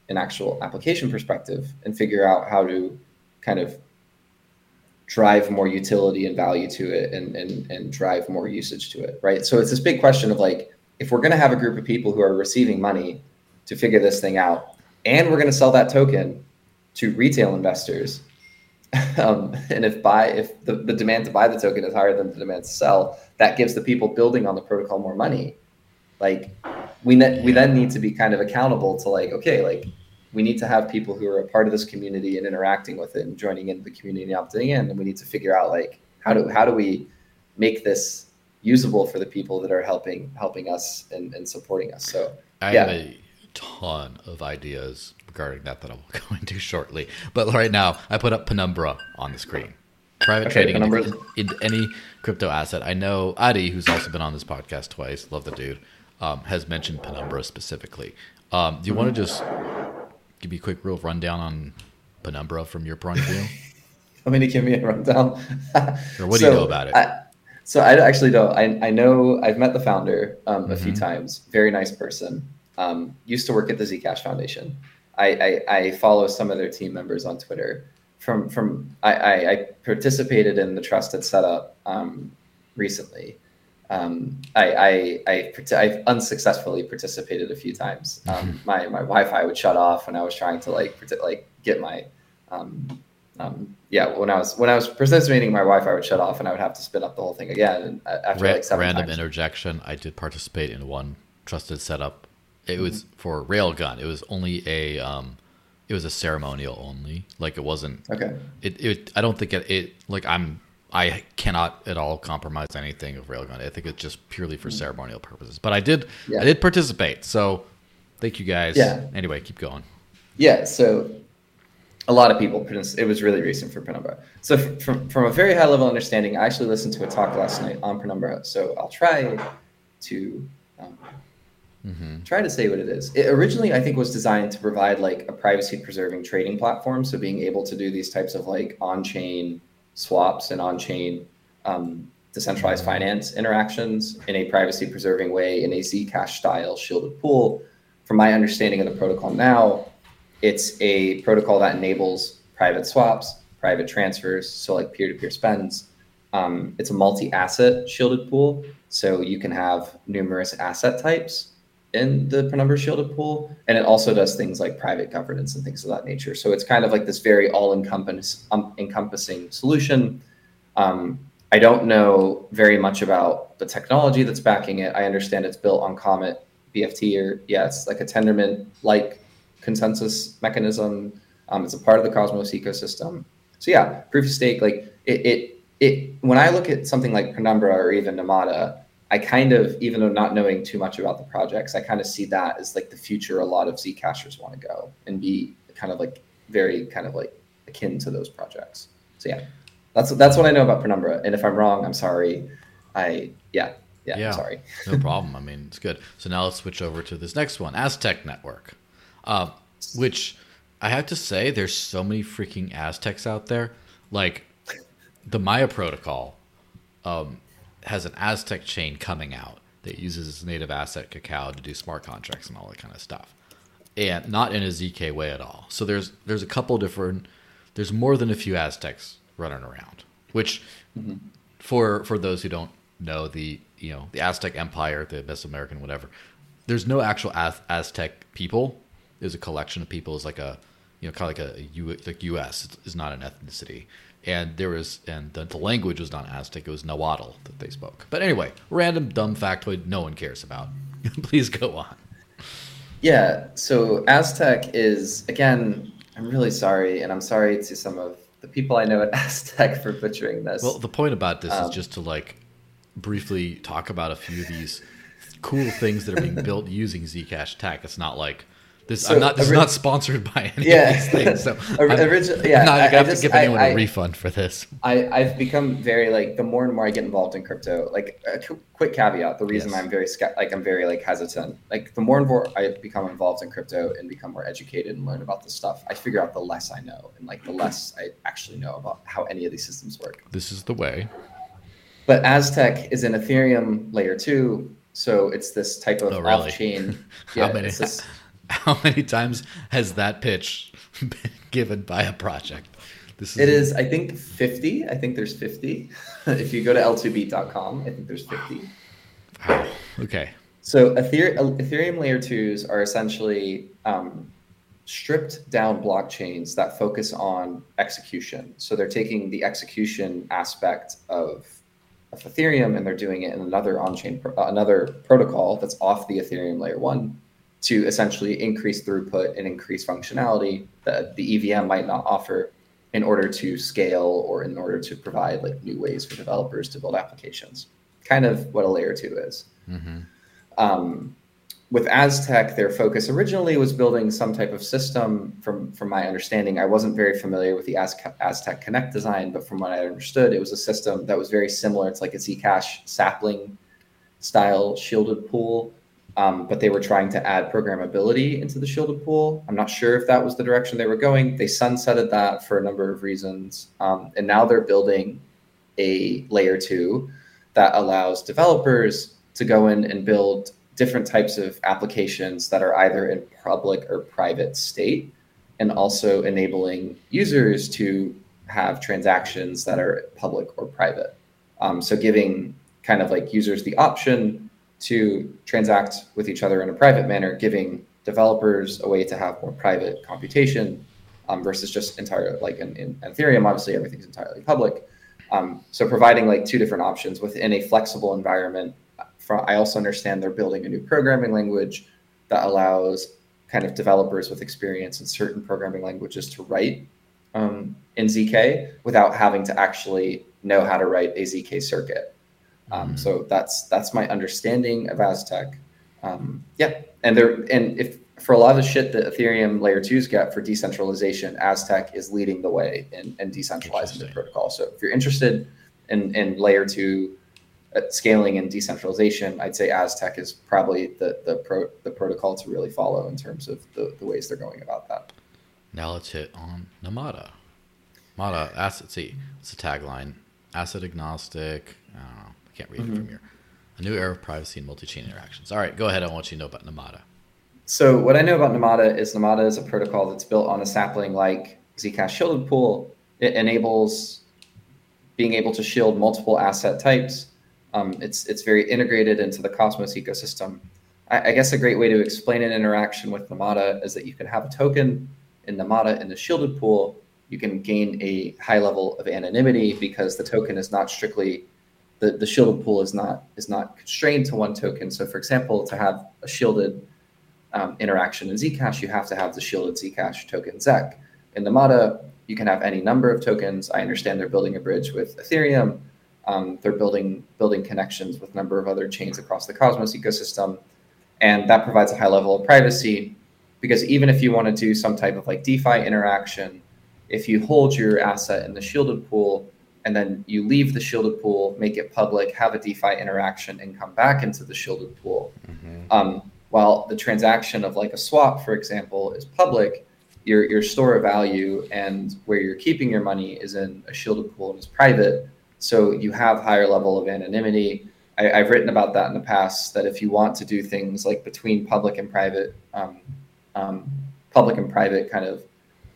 [SPEAKER 2] an actual application perspective and figure out how to kind of drive more utility and value to it and, and, and drive more usage to it, right? So it's this big question of like, if we're going to have a group of people who are receiving money to figure this thing out, and we're going to sell that token to retail investors, um, and if buy if the, the demand to buy the token is higher than the demand to sell, that gives the people building on the protocol more money. Like we ne- we then need to be kind of accountable to like, okay, like we need to have people who are a part of this community and interacting with it and joining into the community and opting in. And we need to figure out like, how do, how do we make this usable for the people that are helping, helping us and, and supporting us. So
[SPEAKER 1] I
[SPEAKER 2] yeah.
[SPEAKER 1] have a ton of ideas regarding that that I will go into shortly. But right now I put up Penumbra on the screen. Private
[SPEAKER 2] Okay,
[SPEAKER 1] trading into, into any crypto asset. I know Adi, who's also been on this podcast twice, love the dude, um, has mentioned Penumbra specifically. Um, do you mm-hmm. want to just give me a quick real rundown on Penumbra from your point of view?
[SPEAKER 2] Want me to give me a rundown?
[SPEAKER 1] Or what
[SPEAKER 2] so
[SPEAKER 1] do you know about it?
[SPEAKER 2] I, so I actually don't. I, I know I've met the founder um, a mm-hmm. few times. Very nice person. Um, used to work at the Zcash Foundation. I, I, I follow some of their team members on Twitter. From from I, I, I participated in the Trusted setup um, recently. Um, I, I, I, I've unsuccessfully participated a few times. Um, my, my Wi-Fi would shut off when I was trying to like, like get my, um, um, yeah, when I was, when I was participating, my Wi-Fi would shut off and I would have to spin up the whole thing again. And after
[SPEAKER 1] Ra-
[SPEAKER 2] like seven
[SPEAKER 1] random
[SPEAKER 2] times.
[SPEAKER 1] interjection. I did participate in one Trusted setup. It was mm-hmm. for Railgun. It was only a, um, it was a ceremonial only. Like it wasn't,
[SPEAKER 2] okay.
[SPEAKER 1] It, it, I don't think it, it like I'm, I cannot at all compromise anything of Railgun. I think it's just purely for ceremonial purposes. But I did, yeah. I did participate. So thank you guys.
[SPEAKER 2] Yeah.
[SPEAKER 1] Anyway, keep going.
[SPEAKER 2] Yeah. So a lot of people, it was really recent for Penumbra. So from, from a very high level understanding, I actually listened to a talk last night on Penumbra. So I'll try to um, mm-hmm. try to say what it is. It originally, I think, was designed to provide like a privacy preserving trading platform. So being able to do these types of like on-chain swaps and on-chain um, decentralized finance interactions in a privacy preserving way in a Zcash style shielded pool. From my understanding of the protocol now, it's a protocol that enables private swaps, private transfers, so like peer-to-peer spends. Um, it's a multi-asset shielded pool, so you can have numerous asset types in the Penumbra shielded pool, and it also does things like private governance and things of that nature. So it's kind of like this very all-encompass, um, encompassing solution. Um, I don't know very much about the technology that's backing it. I understand it's built on Comet B F T, or yeah, it's like a Tendermint-like consensus mechanism. Um, it's a part of the Cosmos ecosystem. So yeah, proof of stake, like it, it, it. When I look at something like Penumbra or even Namada, I kind of, even though not knowing too much about the projects, I kind of see that as like the future a lot of Zcashers want to go and be kind of like very kind of like akin to those projects. So yeah, that's that's what I know about Penumbra. And if I'm wrong, I'm sorry. I yeah yeah,
[SPEAKER 1] yeah
[SPEAKER 2] I'm sorry.
[SPEAKER 1] No problem. I mean, it's good. So now let's switch over to this next one, Aztec Network, uh, which I have to say, there's so many freaking Aztecs out there. Like the Maya protocol. Um, has an Aztec chain coming out that uses its native asset cacao to do smart contracts and all that kind of stuff, and not in a Z K way at all. So there's there's a couple different, there's more than a few Aztecs running around. Which, mm-hmm. for for those who don't know, the you know the Aztec Empire, the Mesoamerican whatever, there's no actual Az- Aztec people. There's a collection of people. It's like a you know kind of like a U, like U S is not an ethnicity. And there was, and the, the language was not Aztec; it was Nahuatl that they spoke. But anyway, random dumb factoid no one cares about. Please go on.
[SPEAKER 2] Yeah. So Aztec is, again, I'm really sorry, and I'm sorry to some of the people I know at Aztec for butchering this.
[SPEAKER 1] Well, the point about this
[SPEAKER 2] um,
[SPEAKER 1] is just to like briefly talk about a few of these cool things that are being built using Zcash tech. It's not like. This, so, I'm not, this ori- is not sponsored by any
[SPEAKER 2] yeah.
[SPEAKER 1] of these things. So I'm,
[SPEAKER 2] Origi- yeah,
[SPEAKER 1] I'm not going to have
[SPEAKER 2] just,
[SPEAKER 1] to give anyone
[SPEAKER 2] I,
[SPEAKER 1] a
[SPEAKER 2] I,
[SPEAKER 1] refund for this.
[SPEAKER 2] I, I've become very like, the more and more I get involved in crypto, like a quick caveat, the reason yes. I'm very, like, I'm very like hesitant, like the more and more I become involved in crypto and become more educated and learn about this stuff, I figure out the less I know and like the less I actually know about how any of these systems work.
[SPEAKER 1] This is the way.
[SPEAKER 2] But Aztec is an Ethereum layer two. So it's this type of
[SPEAKER 1] oh, really?
[SPEAKER 2] off-chain.
[SPEAKER 1] How
[SPEAKER 2] yeah,
[SPEAKER 1] many?
[SPEAKER 2] It's this,
[SPEAKER 1] How many times has that pitch been given by a project?
[SPEAKER 2] This is it is, I think, fifty. I think there's fifty. If you go to L two beat dot com, I think there's fifty.
[SPEAKER 1] Wow. Okay.
[SPEAKER 2] So Ethereum, Ethereum layer twos are essentially um, stripped down blockchains that focus on execution. So they're taking the execution aspect of, of Ethereum and they're doing it in another on-chain, pro- another protocol that's off the Ethereum layer one to essentially increase throughput and increase functionality that the E V M might not offer in order to scale or in order to provide like new ways for developers to build applications. Kind of what a layer two is. Mm-hmm. Um, with Aztec, their focus originally was building some type of system. From, from my understanding, I wasn't very familiar with the Az- Aztec Connect design, but from what I understood, it was a system that was very similar. It's like a Zcash sapling style shielded pool. Um, but they were trying to add programmability into the shielded pool. I'm not sure if that was the direction they were going. They sunsetted that for a number of reasons. Um, and now they're building a layer two that allows developers to go in and build different types of applications that are either in public or private state, and also enabling users to have transactions that are public or private. Um, so giving kind of like users the option to transact with each other in a private manner, giving developers a way to have more private computation um, versus just entire, like in, in Ethereum, obviously everything's entirely public. Um, so providing like two different options within a flexible environment. For, I also understand they're building a new programming language that allows kind of developers with experience in certain programming languages to write um, in Z K without having to actually know how to write a Z K circuit. Um, mm-hmm. So that's that's my understanding of Aztec. Um, yeah, and there and if for a lot of the shit that Ethereum layer twos get for decentralization, Aztec is leading the way in, in decentralizing the protocol. So if you're interested in, in layer two uh, scaling and decentralization, I'd say Aztec is probably the the pro, the protocol to really follow in terms of the, the ways they're going about that.
[SPEAKER 1] Now let's hit on Namada. Namada asset. See, it's a tagline: asset agnostic. I don't know. Can't read mm-hmm. it from here. A new era of privacy and multi-chain interactions. All right, go ahead. I want you to know about Namada.
[SPEAKER 2] So what I know about Namada is Namada is a protocol that's built on a sapling-like Zcash shielded pool. It enables being able to shield multiple asset types. Um, it's it's very integrated into the Cosmos ecosystem. I, I guess a great way to explain an interaction with Namada is that you can have a token in Namada in the shielded pool. You can gain a high level of anonymity because the token is not strictly The, the shielded pool is not is not constrained to one token. So, for example, to have a shielded um, interaction in Zcash, you have to have the shielded Zcash token Z E C. In Namada, you can have any number of tokens. I understand they're building a bridge with Ethereum. Um, they're building building connections with a number of other chains across the Cosmos ecosystem, and that provides a high level of privacy. Because even if you want to do some type of like DeFi interaction, if you hold your asset in the shielded pool, and then you leave the shielded pool, make it public, have a DeFi interaction, and come back into the shielded pool. Mm-hmm. Um, while the transaction of like a swap, for example, is public, your your store of value and where you're keeping your money is in a shielded pool and is private. So you have higher level of anonymity. I, I've written about that in the past, that if you want to do things like between public and private, um, um, public and private kind of,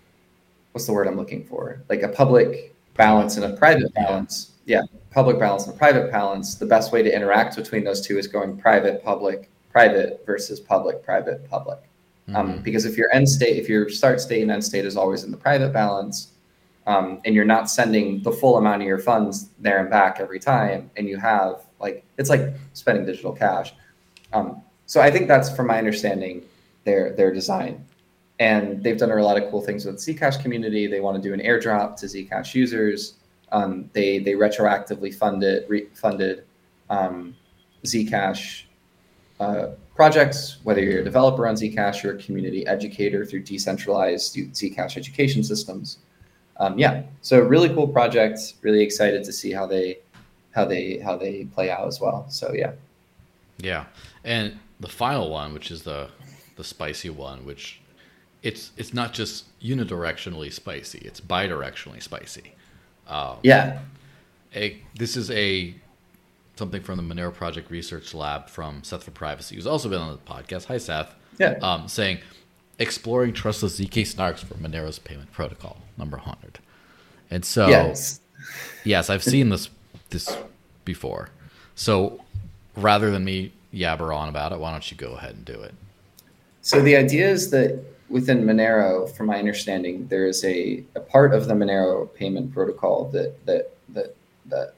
[SPEAKER 2] what's the word I'm looking for? Like a public balance and a private balance. Yeah, public balance and private balance. The best way to interact between those two is going private, public, private versus public, private, public. Mm-hmm. Um, because if your end state, if your start state and end state is always in the private balance, um, and you're not sending the full amount of your funds there and back every time, and you have like, it's like spending digital cash. Um, so I think that's, from my understanding, their their design. And they've done a lot of cool things with the Zcash community. They want to do an airdrop to Zcash users. Um, they they retroactively funded re- funded um, Zcash uh, projects, whether you're a developer on Zcash or a community educator through decentralized Zcash education systems. Um, yeah, so really cool project. Really excited to see how they how they how they play out as well. So yeah,
[SPEAKER 1] yeah, and the final one, which is the the spicy one, which it's it's not just unidirectionally spicy; it's bidirectionally spicy. Um,
[SPEAKER 2] yeah,
[SPEAKER 1] a, this is a something from the Monero Project Research Lab from Seth for Privacy, who's also been on the podcast. Hi, Seth.
[SPEAKER 2] Yeah.
[SPEAKER 1] um, saying, exploring trustless Z K snarks for Monero's payment protocol, number one hundred. And so,
[SPEAKER 2] Yes.
[SPEAKER 1] yes, I've seen this this before. So rather than me yabber on about it, why don't you go ahead and do it?
[SPEAKER 2] So the idea is that within Monero, from my understanding, there is a, a part of the Monero payment protocol that that that that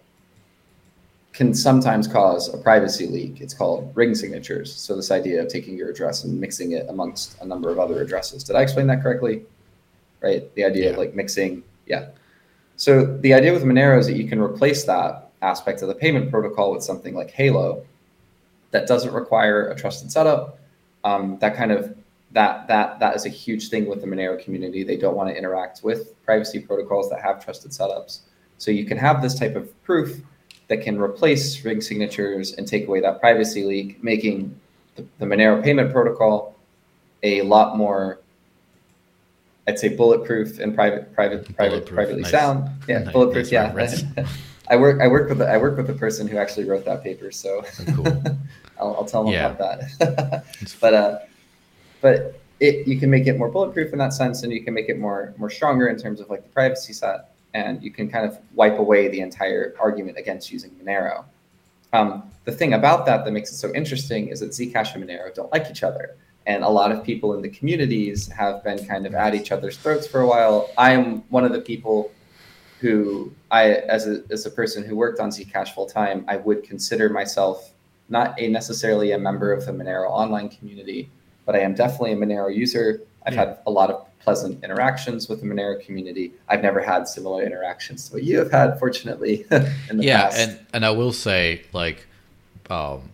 [SPEAKER 2] can sometimes cause a privacy leak. It's called ring signatures. So this idea of taking your address and mixing it amongst a number of other addresses. Did I explain that correctly? Right? The idea
[SPEAKER 1] Yeah.
[SPEAKER 2] of like mixing. Yeah. So the idea with Monero is that you can replace that aspect of the payment protocol with something like Halo that doesn't require a trusted setup. Um, that kind of that that that is a huge thing with the Monero community. They don't want to interact with privacy protocols that have trusted setups. So you can have this type of proof that can replace ring signatures and take away that privacy leak, making the, the Monero payment protocol a lot more, I'd say, bulletproof and private, private, private, privately
[SPEAKER 1] nice.
[SPEAKER 2] sound. Yeah,
[SPEAKER 1] Nice,
[SPEAKER 2] bulletproof.
[SPEAKER 1] nice
[SPEAKER 2] Yeah. I work. I work with. The, I work with the person who actually wrote that paper, so
[SPEAKER 1] Oh, cool.
[SPEAKER 2] I'll, I'll tell them
[SPEAKER 1] Yeah.
[SPEAKER 2] about that. but uh, but it you can make it more bulletproof in that sense, and you can make it more more stronger in terms of like the privacy set, and you can kind of wipe away the entire argument against using Monero. Um, the thing about that that makes it so interesting is that Zcash and Monero don't like each other. And a lot of people in the communities have been kind of at each other's throats for a while. I am one of the people who I, as a, as a person who worked on Zcash full time, I would consider myself not a necessarily a member of the Monero online community, but I am definitely a Monero user. I've
[SPEAKER 1] Yeah.
[SPEAKER 2] had a lot of pleasant interactions with the Monero community. I've never had similar interactions to what you have had, fortunately, in the
[SPEAKER 1] yeah,
[SPEAKER 2] past.
[SPEAKER 1] and and I will say, like, um,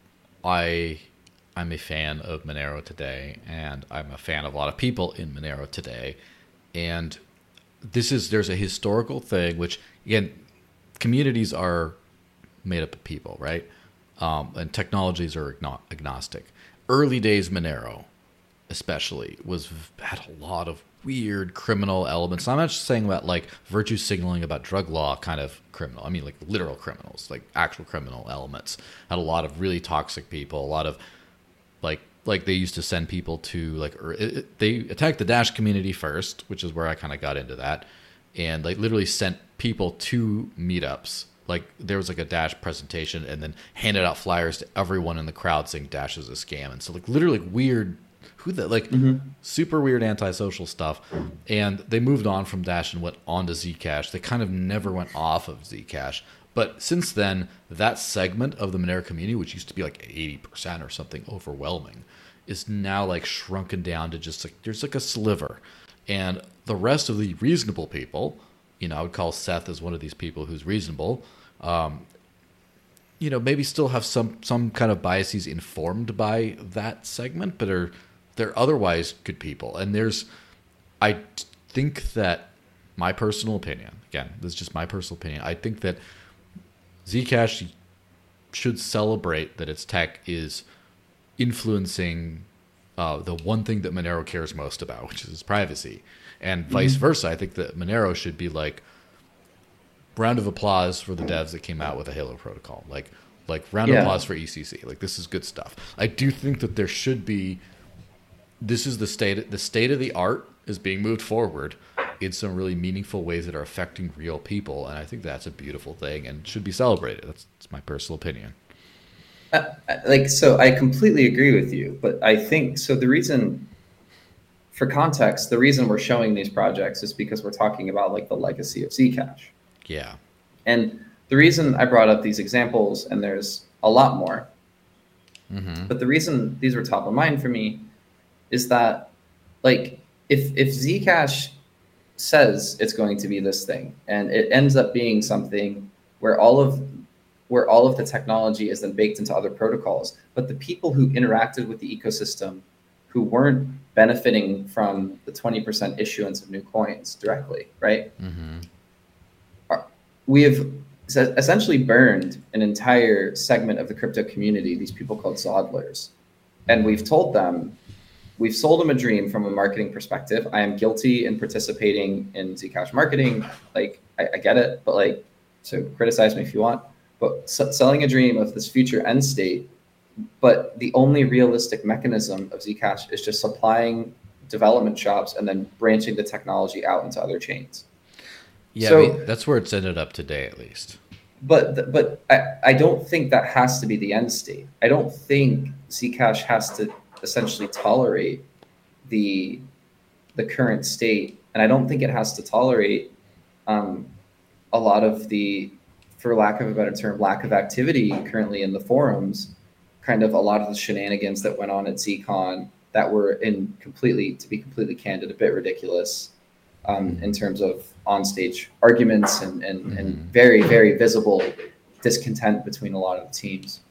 [SPEAKER 1] I I'm a fan of Monero today, and I'm a fan of a lot of people in Monero today, and this is there's a historical thing, which again, communities are made up of people, right? Um, and technologies are agno- agnostic. Early days Monero, especially, was had a lot of weird criminal elements. I'm not just saying about like virtue signaling about drug law kind of criminal. I mean like literal criminals, like actual criminal elements. Had a lot of really toxic people, a lot of like like they used to send people to like or it, it, they attacked the Dash community first, which is where I kind of got into that, and like literally sent people to meetups. Like there was like a Dash presentation and then handed out flyers to everyone in the crowd saying Dash is a scam. And so like literally weird, who that like
[SPEAKER 2] mm-hmm.
[SPEAKER 1] super weird antisocial stuff. And they moved on from Dash and went on to Zcash. They kind of never went off of Zcash. But since then, that segment of the Monero community, which used to be like eighty percent or something overwhelming, is now like shrunken down to just like, there's like a sliver. And the rest of the reasonable people, you know, I would call Seth as one of these people who's reasonable, um, you know, maybe still have some, some kind of biases informed by that segment, but are they're otherwise good people. And there's, I think that my personal opinion, again, this is just my personal opinion, I think that Zcash should celebrate that its tech is influencing uh, the one thing that Monero cares most about, which is privacy. And vice
[SPEAKER 2] Mm-hmm.
[SPEAKER 1] versa, I think that Monero should be like, round of applause for the devs that came out with a Halo protocol. Like, like round
[SPEAKER 2] Yeah.
[SPEAKER 1] of applause for E C C. Like, this is good stuff. I do think that there should be. This is the state. The state of the art is being moved forward in some really meaningful ways that are affecting real people, and I think that's a beautiful thing and should be celebrated. That's, that's my personal opinion.
[SPEAKER 2] Uh, like, so I completely agree with you, but I think, so the reason, for context, the reason we're showing these projects is because we're talking about like the legacy of Zcash.
[SPEAKER 1] Yeah.
[SPEAKER 2] And the reason I brought up these examples, and there's a lot more,
[SPEAKER 1] Mm-hmm.
[SPEAKER 2] but the reason these were top of mind for me is that, like, if if Zcash says it's going to be this thing, and it ends up being something where all of where all of the technology is then baked into other protocols, but the people who interacted with the ecosystem, who weren't benefiting from the twenty percent issuance of new coins directly, right?
[SPEAKER 1] Mm-hmm.
[SPEAKER 2] We have essentially burned an entire segment of the crypto community, these people called Zodlers. And we've told them, we've sold them a dream from a marketing perspective. I am guilty in participating in Zcash marketing. Like, I, I get it, but like, so criticize me if you want. But s- selling a dream of this future end state but the only realistic mechanism of Zcash is just supplying development shops and then branching the technology out into other chains.
[SPEAKER 1] Yeah,
[SPEAKER 2] so,
[SPEAKER 1] I mean, that's where it's ended up today, at least.
[SPEAKER 2] But but I, I don't think that has to be the end state. I don't think Zcash has to essentially tolerate the the current state, and I don't think it has to tolerate um, a lot of the, for lack of a better term, lack of activity currently in the forums. Kind of a lot of the shenanigans that went on at ZCon that were in completely, to be completely candid, a bit ridiculous um, in terms of on-stage arguments and, and, mm-hmm. and very, very visible discontent between a lot of the teams.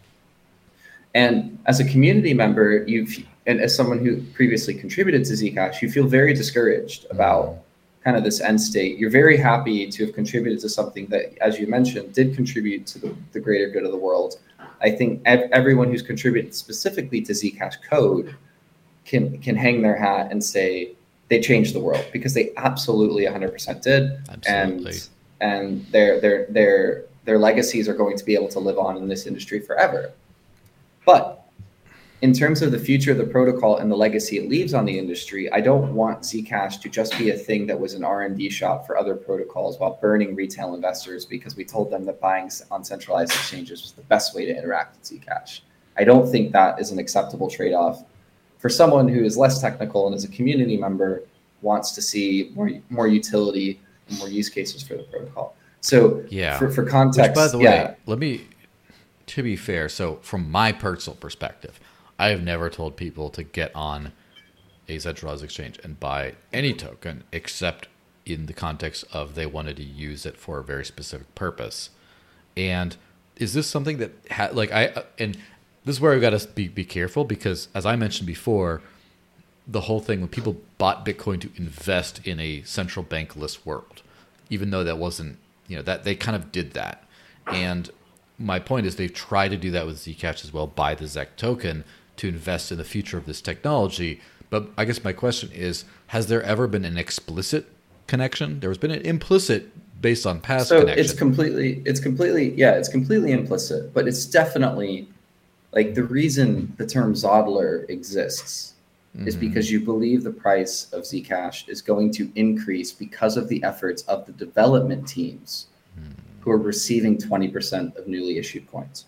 [SPEAKER 2] And as a community member, you've, and as someone who previously contributed to Zcash, you feel very discouraged about kind of this end state. You're very happy to have contributed to something that, as you mentioned, did contribute to the, the greater good of the world. I think ev- everyone who's contributed specifically to Zcash code can can hang their hat and say they changed the world, because they absolutely one hundred percent did.
[SPEAKER 1] Absolutely.
[SPEAKER 2] And and their their their their legacies are going to be able to live on in this industry forever. But in terms of the future of the protocol and the legacy it leaves on the industry, I don't want Zcash to just be a thing that was an R and D shop for other protocols while burning retail investors because we told them that buying on centralized exchanges was the best way to interact with Zcash. I don't think that is an acceptable trade-off for someone who is less technical and as a community member wants to see more, more utility and more use cases for the protocol. So
[SPEAKER 1] yeah.
[SPEAKER 2] for, for context,
[SPEAKER 1] Which, by the
[SPEAKER 2] yeah.
[SPEAKER 1] way, let me, to be fair, so from my personal perspective, I have never told people to get on a centralized exchange and buy any token except in the context of they wanted to use it for a very specific purpose. And is this something that ha- like I and this is where I've got to be be careful, because as I mentioned before, the whole thing when people bought Bitcoin to invest in a central bankless world, even though that wasn't, you know, that they kind of did that. And my point is they've tried to do that with Zcash as well, buy the Z E C token to invest in the future of this technology. But I guess my question is, has there ever been an explicit connection? There has been an implicit based on past
[SPEAKER 2] so
[SPEAKER 1] connection.
[SPEAKER 2] it's completely, it's completely, yeah, it's completely implicit, but it's definitely like the reason the term Zodler exists mm-hmm. is because you believe the price of Zcash is going to increase because of the efforts of the development teams mm-hmm. who are receiving twenty percent of newly issued coins.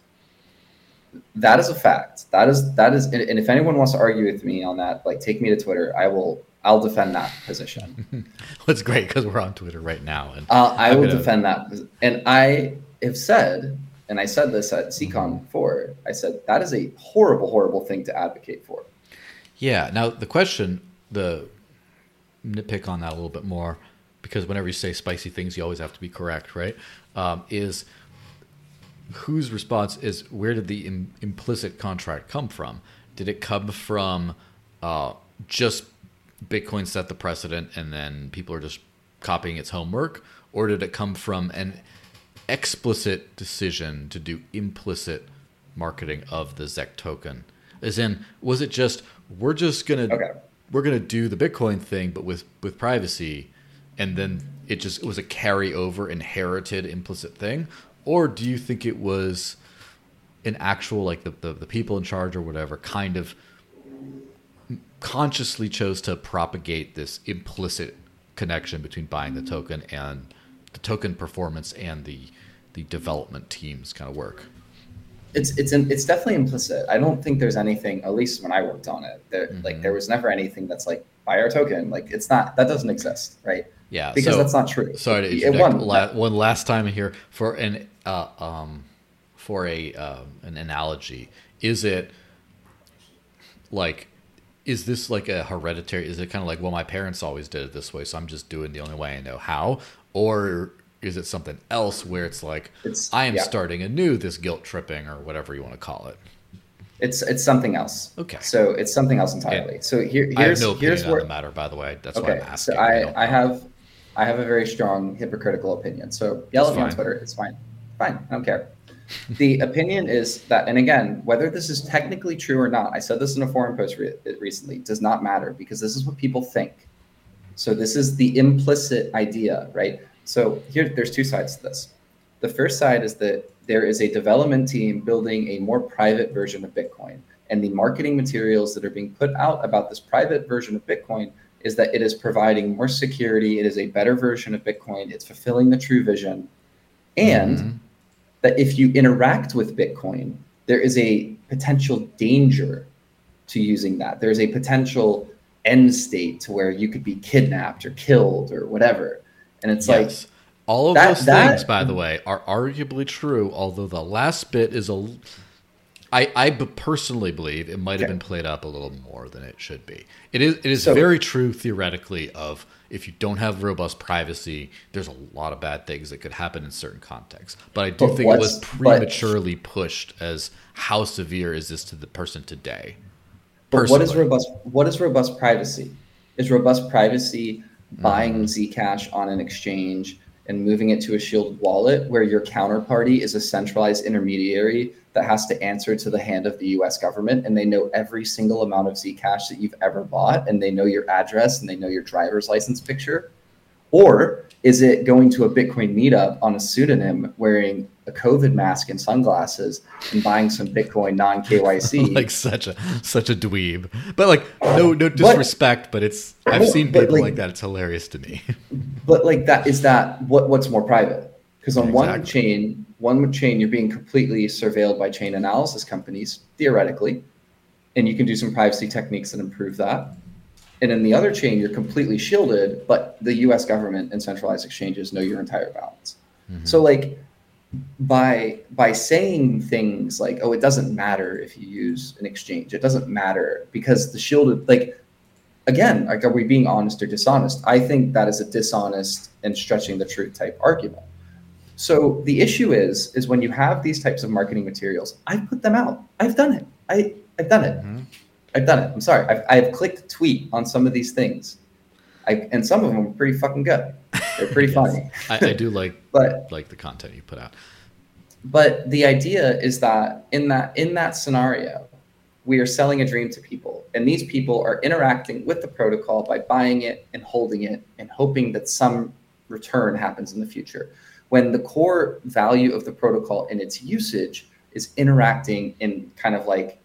[SPEAKER 2] That is a fact. That is, that is, and if anyone wants to argue with me on that, like take me to Twitter. I will, I'll defend that position.
[SPEAKER 1] It's great because we're on Twitter right now. And
[SPEAKER 2] uh, I will
[SPEAKER 1] gonna...
[SPEAKER 2] defend that. And I have said, and I said this at ZCon before, I said, that is a horrible, horrible thing to advocate for.
[SPEAKER 1] Yeah. Now the question, the nitpick on that a little bit more, because whenever you say spicy things, you always have to be correct, right? Um, is whose response is, where did the im- implicit contract come from? Did it come from uh, just Bitcoin set the precedent and then people are just copying its homework? Or did it come from an explicit decision to do implicit marketing of the Z E C token? As in, was it just, we're just going to
[SPEAKER 2] okay.
[SPEAKER 1] we're gonna do the Bitcoin thing, but with, with privacy, and then it just it was a carryover, inherited, implicit thing? Or do you think it was an actual, like the, the, the people in charge or whatever kind of consciously chose to propagate this implicit connection between buying the token and the token performance and the the development team's kind of work?
[SPEAKER 2] It's it's an, it's definitely implicit. I don't think there's anything, at least when I worked on it, there mm-hmm. like there was never anything that's like buy our token. Like it's not, that doesn't exist, right?
[SPEAKER 1] Yeah,
[SPEAKER 2] because
[SPEAKER 1] so,
[SPEAKER 2] that's not true.
[SPEAKER 1] Sorry to
[SPEAKER 2] interject.
[SPEAKER 1] One, la- one last time here for an uh, um for a uh, an analogy. Is it like, is this like a hereditary? Is it kind of like, well, my parents always did it this way, so I'm just doing the only way I know how? Or is it something else where it's like, it's, I am yeah. starting anew this guilt tripping or whatever you want to call it?
[SPEAKER 2] It's it's something else.
[SPEAKER 1] Okay.
[SPEAKER 2] So it's something else entirely. Okay. So here here's
[SPEAKER 1] I have no opinion
[SPEAKER 2] here's where
[SPEAKER 1] on the matter, by the way. That's
[SPEAKER 2] okay,
[SPEAKER 1] why I'm asking.
[SPEAKER 2] So I, I, I have I have a very strong hypocritical opinion. So yell at me on Twitter. It's fine. Fine. I don't care. The opinion is that, and again, whether this is technically true or not, I said this in a forum post re- recently, does not matter, because this is what people think. So this is the implicit idea, right? So here, there's two sides to this. The first side is that there is a development team building a more private version of Bitcoin. And the marketing materials that are being put out about this private version of Bitcoin is that it is providing more security. It is a better version of Bitcoin. It's fulfilling the true vision. And mm-hmm. that if you interact with Bitcoin, there is a potential danger to using that. There's a potential end state to where you could be kidnapped or killed or whatever. And it's yes. like...
[SPEAKER 1] All of that, those that, things, by the way, are arguably true, although the last bit is a... I, I personally believe it might have been played up a little more than it should be. It is it is so, very true theoretically of if you don't have robust privacy, there's a lot of bad things that could happen in certain contexts. But I do think it was prematurely but, pushed as how severe is this to the person today.
[SPEAKER 2] But what is robust? What is robust privacy? Is robust privacy buying mm. Zcash on an exchange and moving it to a shielded wallet where your counterparty is a centralized intermediary that has to answer to the hand of the U S government, and they know every single amount of Zcash that you've ever bought, and they know your address and they know your driver's license picture? Or is it going to a Bitcoin meetup on a pseudonym wearing a COVID mask and sunglasses and buying some Bitcoin non-K Y C?
[SPEAKER 1] Like such a such a dweeb. But like no no disrespect, but, but it's I've well, seen people like, like that. It's hilarious to me.
[SPEAKER 2] But like that is that what what's more private? Because on exactly. one chain, one chain you're being completely surveilled by chain analysis companies, theoretically, and you can do some privacy techniques that improve that. And in the other chain, you're completely shielded, but the U S government and centralized exchanges know your entire balance. Mm-hmm. So like by by saying things like, oh, it doesn't matter if you use an exchange. It doesn't matter because the shielded, like, again, like, are we being honest or dishonest? I think that is a dishonest and stretching the truth type argument. So the issue is, is when you have these types of marketing materials, I've put them out. I've done it. I, I've done it. Mm-hmm. I've done it. I'm sorry. I've, I've clicked tweet on some of these things. I, and some of them are pretty fucking good. They're pretty yes. funny.
[SPEAKER 1] I, I do like, but, like the content you put out.
[SPEAKER 2] But the idea is that in that in that scenario, we are selling a dream to people. And these people are interacting with the protocol by buying it and holding it and hoping that some return happens in the future. When the core value of the protocol and its usage is interacting in kind of like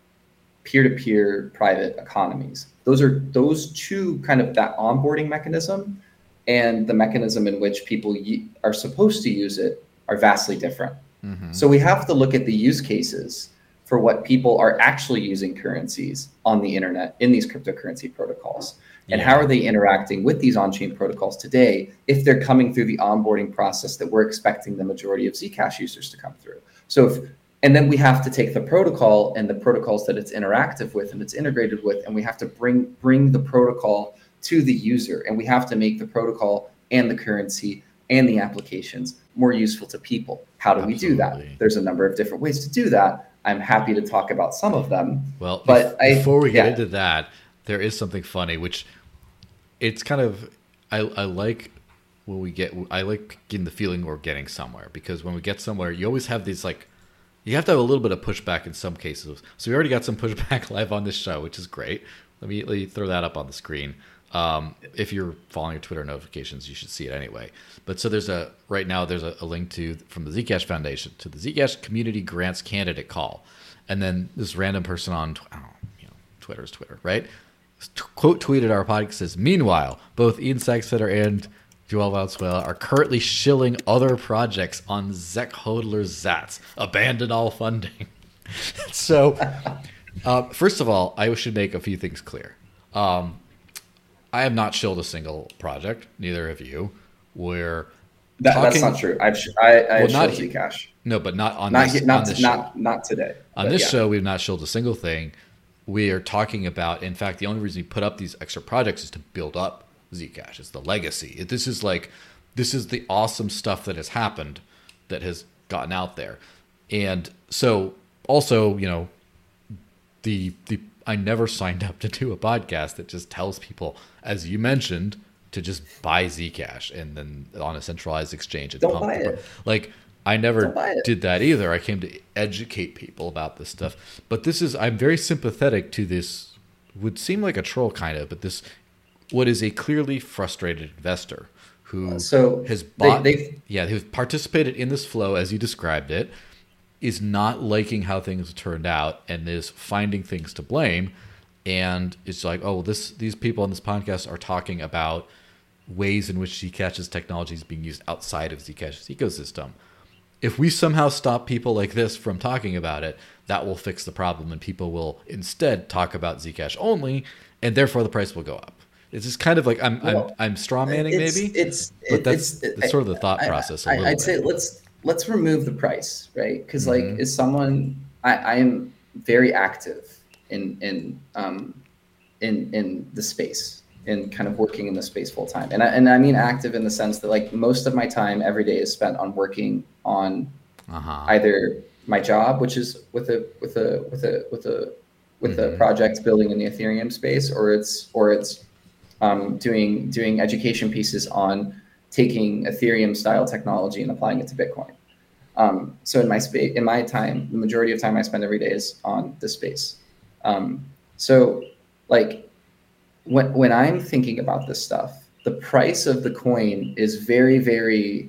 [SPEAKER 2] peer-to-peer private economies. Those are those two kind of that onboarding mechanism and the mechanism in which people y- are supposed to use it are vastly different. Mm-hmm. So we have to look at the use cases for what people are actually using currencies on the internet in these cryptocurrency protocols. And yeah. how are they interacting with these on-chain protocols today if they're coming through the onboarding process that we're expecting the majority of Zcash users to come through? So if And then we have to take the protocol and the protocols that it's interactive with and it's integrated with, and we have to bring bring the protocol to the user. And we have to make the protocol and the currency and the applications more useful to people. How do Absolutely. we do that? There's a number of different ways to do that. I'm happy to talk about some of them.
[SPEAKER 1] Well,
[SPEAKER 2] but
[SPEAKER 1] bef- before
[SPEAKER 2] I,
[SPEAKER 1] we get
[SPEAKER 2] yeah.
[SPEAKER 1] into that, there is something funny, which it's kind of, I, I like when we get, I like getting the feeling we're getting somewhere, because when we get somewhere, you always have these like, you have to have a little bit of pushback in some cases. So we already got some pushback live on this show, which is great. Let me, let me throw that up on the screen. Um, if you're following your Twitter notifications, you should see it anyway. But so there's a, right now there's a, a link to, from the Zcash Foundation to the Zcash Community Grants Candidate Call. And then this random person on, I don't know, you know, Twitter's Twitter, right? Quote tweeted our podcast says, meanwhile, both Ian Saxeter and Joel Valenzuela are currently shilling other projects on Zek Hodler's Zats. Abandon all funding. So, uh, first of all, I should make a few things clear. Um, I have not shilled a single project. Neither have you. We're
[SPEAKER 2] that, talking, that's not true. I've sh- I, I well,
[SPEAKER 1] not
[SPEAKER 2] shilled Zcash.
[SPEAKER 1] No, but not on
[SPEAKER 2] not,
[SPEAKER 1] this.
[SPEAKER 2] Not
[SPEAKER 1] on this
[SPEAKER 2] not
[SPEAKER 1] show.
[SPEAKER 2] not today.
[SPEAKER 1] On
[SPEAKER 2] but
[SPEAKER 1] this
[SPEAKER 2] yeah.
[SPEAKER 1] show, we've not shilled a single thing. We are talking about. In fact, the only reason we put up these extra projects is to build up Zcash. It's the legacy. This is like, this is the awesome stuff that has happened, that has gotten out there. And so also, you know, the the I never signed up to do a podcast that just tells people, as you mentioned, to just buy Zcash and then on a centralized exchange. And
[SPEAKER 2] Don't
[SPEAKER 1] pump
[SPEAKER 2] buy
[SPEAKER 1] the,
[SPEAKER 2] it.
[SPEAKER 1] Like, I never did that either. I came to educate people about this stuff. But this is, I'm very sympathetic to this, would seem like a troll kind of, but this, what is a clearly frustrated investor who
[SPEAKER 2] so
[SPEAKER 1] has bought,
[SPEAKER 2] they,
[SPEAKER 1] yeah, who's participated in this flow as you described it, is not liking how things turned out and is finding things to blame. And it's like, oh, this these people on this podcast are talking about ways in which Zcash's technology is being used outside of Zcash's ecosystem. If we somehow stop people like this from talking about it, that will fix the problem, and people will instead talk about Zcash only, and therefore the price will go up. It's just kind of like I'm well, I'm I'm straw manning maybe,
[SPEAKER 2] it's
[SPEAKER 1] but that's,
[SPEAKER 2] it's,
[SPEAKER 1] that's sort of the thought I, process. A
[SPEAKER 2] I,
[SPEAKER 1] little
[SPEAKER 2] I'd
[SPEAKER 1] bit.
[SPEAKER 2] say let's let's remove the price, right? Because
[SPEAKER 1] mm-hmm.
[SPEAKER 2] like, is someone I, I am very active in in um in in the space and kind of working in the space full time, and I, and I mean active in the sense that like most of my time every day is spent on working on
[SPEAKER 1] uh-huh.
[SPEAKER 2] either my job, which is with a with a with a with a with
[SPEAKER 1] mm-hmm.
[SPEAKER 2] a project building in the Ethereum space, or it's or it's um, doing doing education pieces on taking Ethereum style technology and applying it to Bitcoin. Um, so in my space, in my time, the majority of time I spend every day is on this space. Um, so like when when I'm thinking about this stuff, the price of the coin is very very.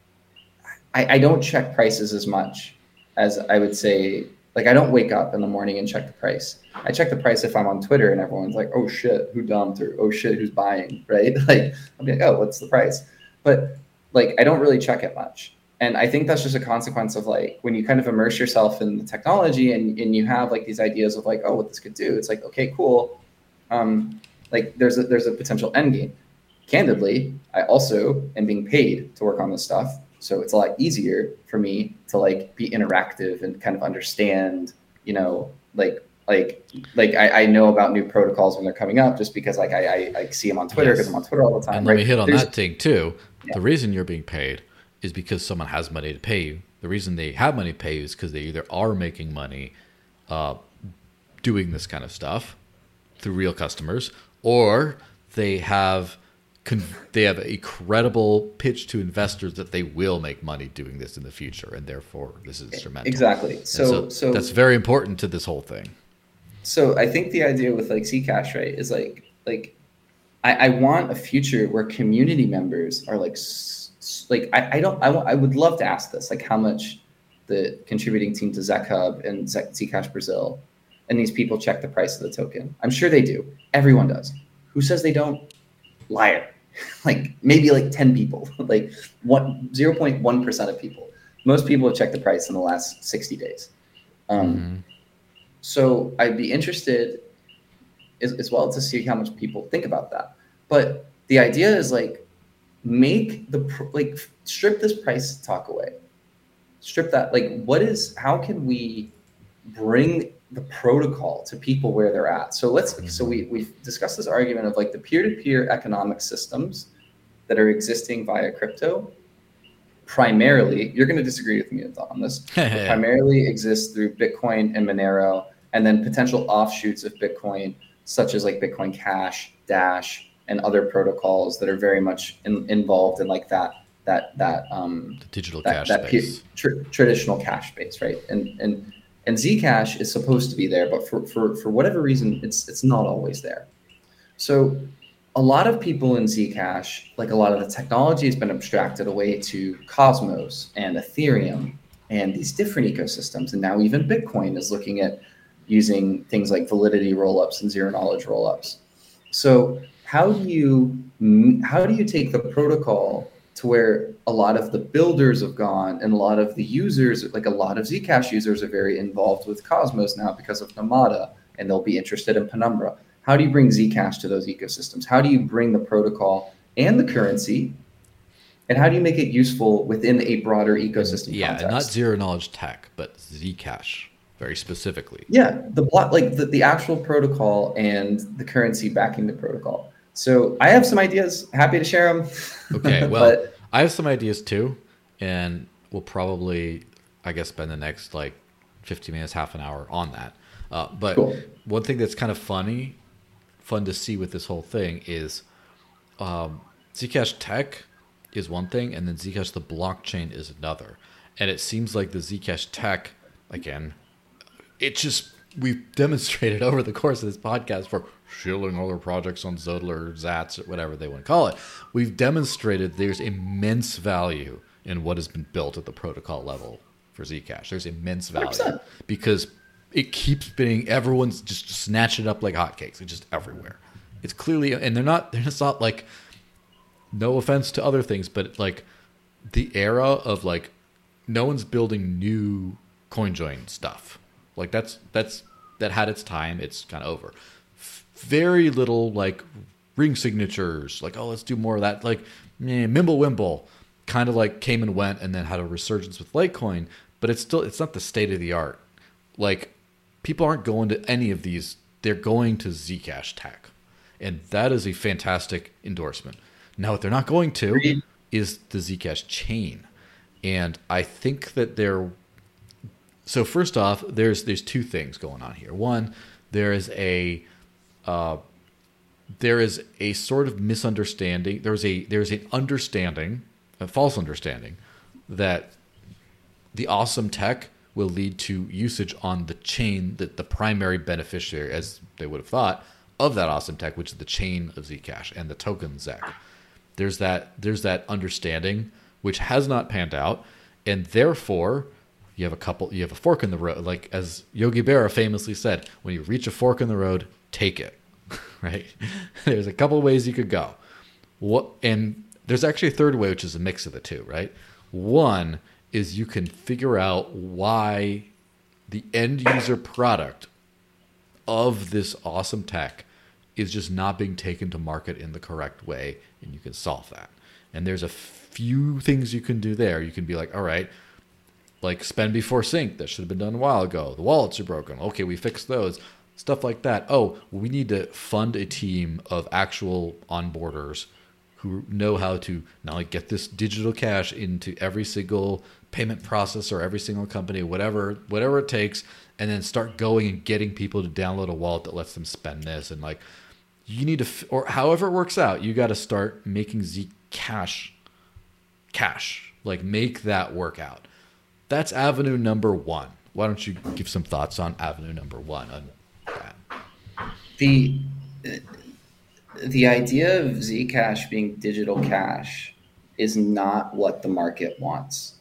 [SPEAKER 2] I, I don't check prices as much as I would say. Like I don't wake up in the morning and check the price. I check the price if I'm on Twitter and everyone's like, "Oh shit, who dumped?" or "Oh shit, who's buying?" Right? Like I'll be like, "Oh, what's the price?" But like I don't really check it much. And I think that's just a consequence of like when you kind of immerse yourself in the technology and, and you have like these ideas of like, oh, what this could do. It's like, okay, cool. Um, like there's a, there's a potential end game. Candidly, I also am being paid to work on this stuff. So it's a lot easier for me to like be interactive and kind of understand, you know, like, like, like I, I know about new protocols when they're coming up just because like I, I, I see them on Twitter because yes. I'm on Twitter all the time.
[SPEAKER 1] And let
[SPEAKER 2] right?
[SPEAKER 1] me hit on There's, that thing too. Yeah. The reason you're being paid is because someone has money to pay you. The reason they have money to pay you is because they either are making money uh, doing this kind of stuff through real customers, or they have con- they have a credible pitch to investors that they will make money doing this in the future, and therefore this is instrumental.
[SPEAKER 2] Exactly. So, so,
[SPEAKER 1] so that's very important to this whole thing.
[SPEAKER 2] So I think the idea with like Zcash, right, is like like I, I want a future where community members are like. Like I, I don't I, I would love to ask this, like how much the contributing team to ZechHub and Zcash Brazil and these people check the price of the token. I'm sure they do. Everyone does. Who says they don't? Liar. Like maybe like ten people, like one zero point one percent of people. Most people have checked the price in the last sixty days. Um, mm-hmm. So I'd be interested as, as well to see how much people think about that. But the idea is like, make the like strip this price talk away, strip that. Like what is how can we bring the protocol to people where they're at? So let's mm-hmm. so we we've discussed this argument of like the peer-to-peer economic systems that are existing via crypto primarily, you're going to disagree with me on this, primarily exist through Bitcoin and Monero, and then potential offshoots of Bitcoin such as like Bitcoin Cash, Dash, and other protocols that are very much in, involved in like that that that um
[SPEAKER 1] the digital
[SPEAKER 2] that,
[SPEAKER 1] cash
[SPEAKER 2] that
[SPEAKER 1] space,
[SPEAKER 2] tr- traditional cash space, right? And and and Zcash is supposed to be there, but for for for whatever reason, it's it's not always there. So a lot of people in Zcash, like a lot of the technology has been abstracted away to Cosmos and Ethereum and these different ecosystems, and now even Bitcoin is looking at using things like validity rollups and zero knowledge rollups. So how do you how do you take the protocol to where a lot of the builders have gone and a lot of the users, like a lot of Zcash users, are very involved with Cosmos now because of Namada, and they'll be interested in Penumbra. How do you bring Zcash to those ecosystems? How do you bring the protocol and the currency, and how do you make it useful within a broader ecosystem
[SPEAKER 1] yeah,
[SPEAKER 2] context?
[SPEAKER 1] Not zero knowledge tech, but Zcash very specifically.
[SPEAKER 2] Yeah, the block, like the, the actual protocol and the currency backing the protocol. So I have some ideas. Happy to share them.
[SPEAKER 1] Okay, well, but, I have some ideas too, and we'll probably, I guess, spend the next like fifteen minutes, half an hour on that. Uh, but cool. One thing that's kind of funny, fun to see with this whole thing is um, Zcash tech is one thing, and then Zcash the blockchain is another. And it seems like the Zcash tech, again, it just we've demonstrated over the course of this podcast for shilling all their projects on Zodler or Zats or whatever they want to call it, we've demonstrated there's immense value in what has been built at the protocol level for Zcash. There's immense value one hundred percent. Because it keeps being, everyone's just snatching it up like hotcakes. It's just everywhere. It's clearly, and they're not, they're just not like, no offense to other things, but like the era of like, no one's building new CoinJoin stuff. Like that's, that's, that had its time. It's kind of over. F- very little like ring signatures. Like, oh, let's do more of that. Like eh, Mimblewimble kind of like came and went and then had a resurgence with Litecoin, but it's still, it's not the state of the art. Like people aren't going to any of these. They're going to Zcash tech. And that is a fantastic endorsement. Now, what they're not going to is the Zcash chain. And I think that they're... So first off, there's there's two things going on here. One, there is a uh, there is a sort of misunderstanding. There's a there's an understanding, a false understanding, that the awesome tech will lead to usage on the chain that the primary beneficiary, as they would have thought, of that awesome tech, which is the chain of Zcash and the token Z E C. There's that there's that understanding which has not panned out, and therefore you have a couple you have a fork in the road. Like as Yogi Berra famously said, when you reach a fork in the road, take it. Right? There's a couple ways you could go. What and there's actually a third way, which is a mix of the two, right? One is you can figure out why the end user product of this awesome tech is just not being taken to market in the correct way, and you can solve that. And there's a few things you can do there. You can be like, all right, like spend before sync, that should have been done a while ago. The wallets are broken. Okay, we fixed those. Stuff like that. Oh, we need to fund a team of actual onboarders who know how to not only get this digital cash into every single payment processor, every single company, whatever, whatever it takes, and then start going and getting people to download a wallet that lets them spend this. And like, you need to, or however it works out, you got to start making Zcash cash, like make that work out. That's avenue number one. Why don't you give some thoughts on avenue number one on that?
[SPEAKER 2] The, the idea of Zcash being digital cash is not what the market wants.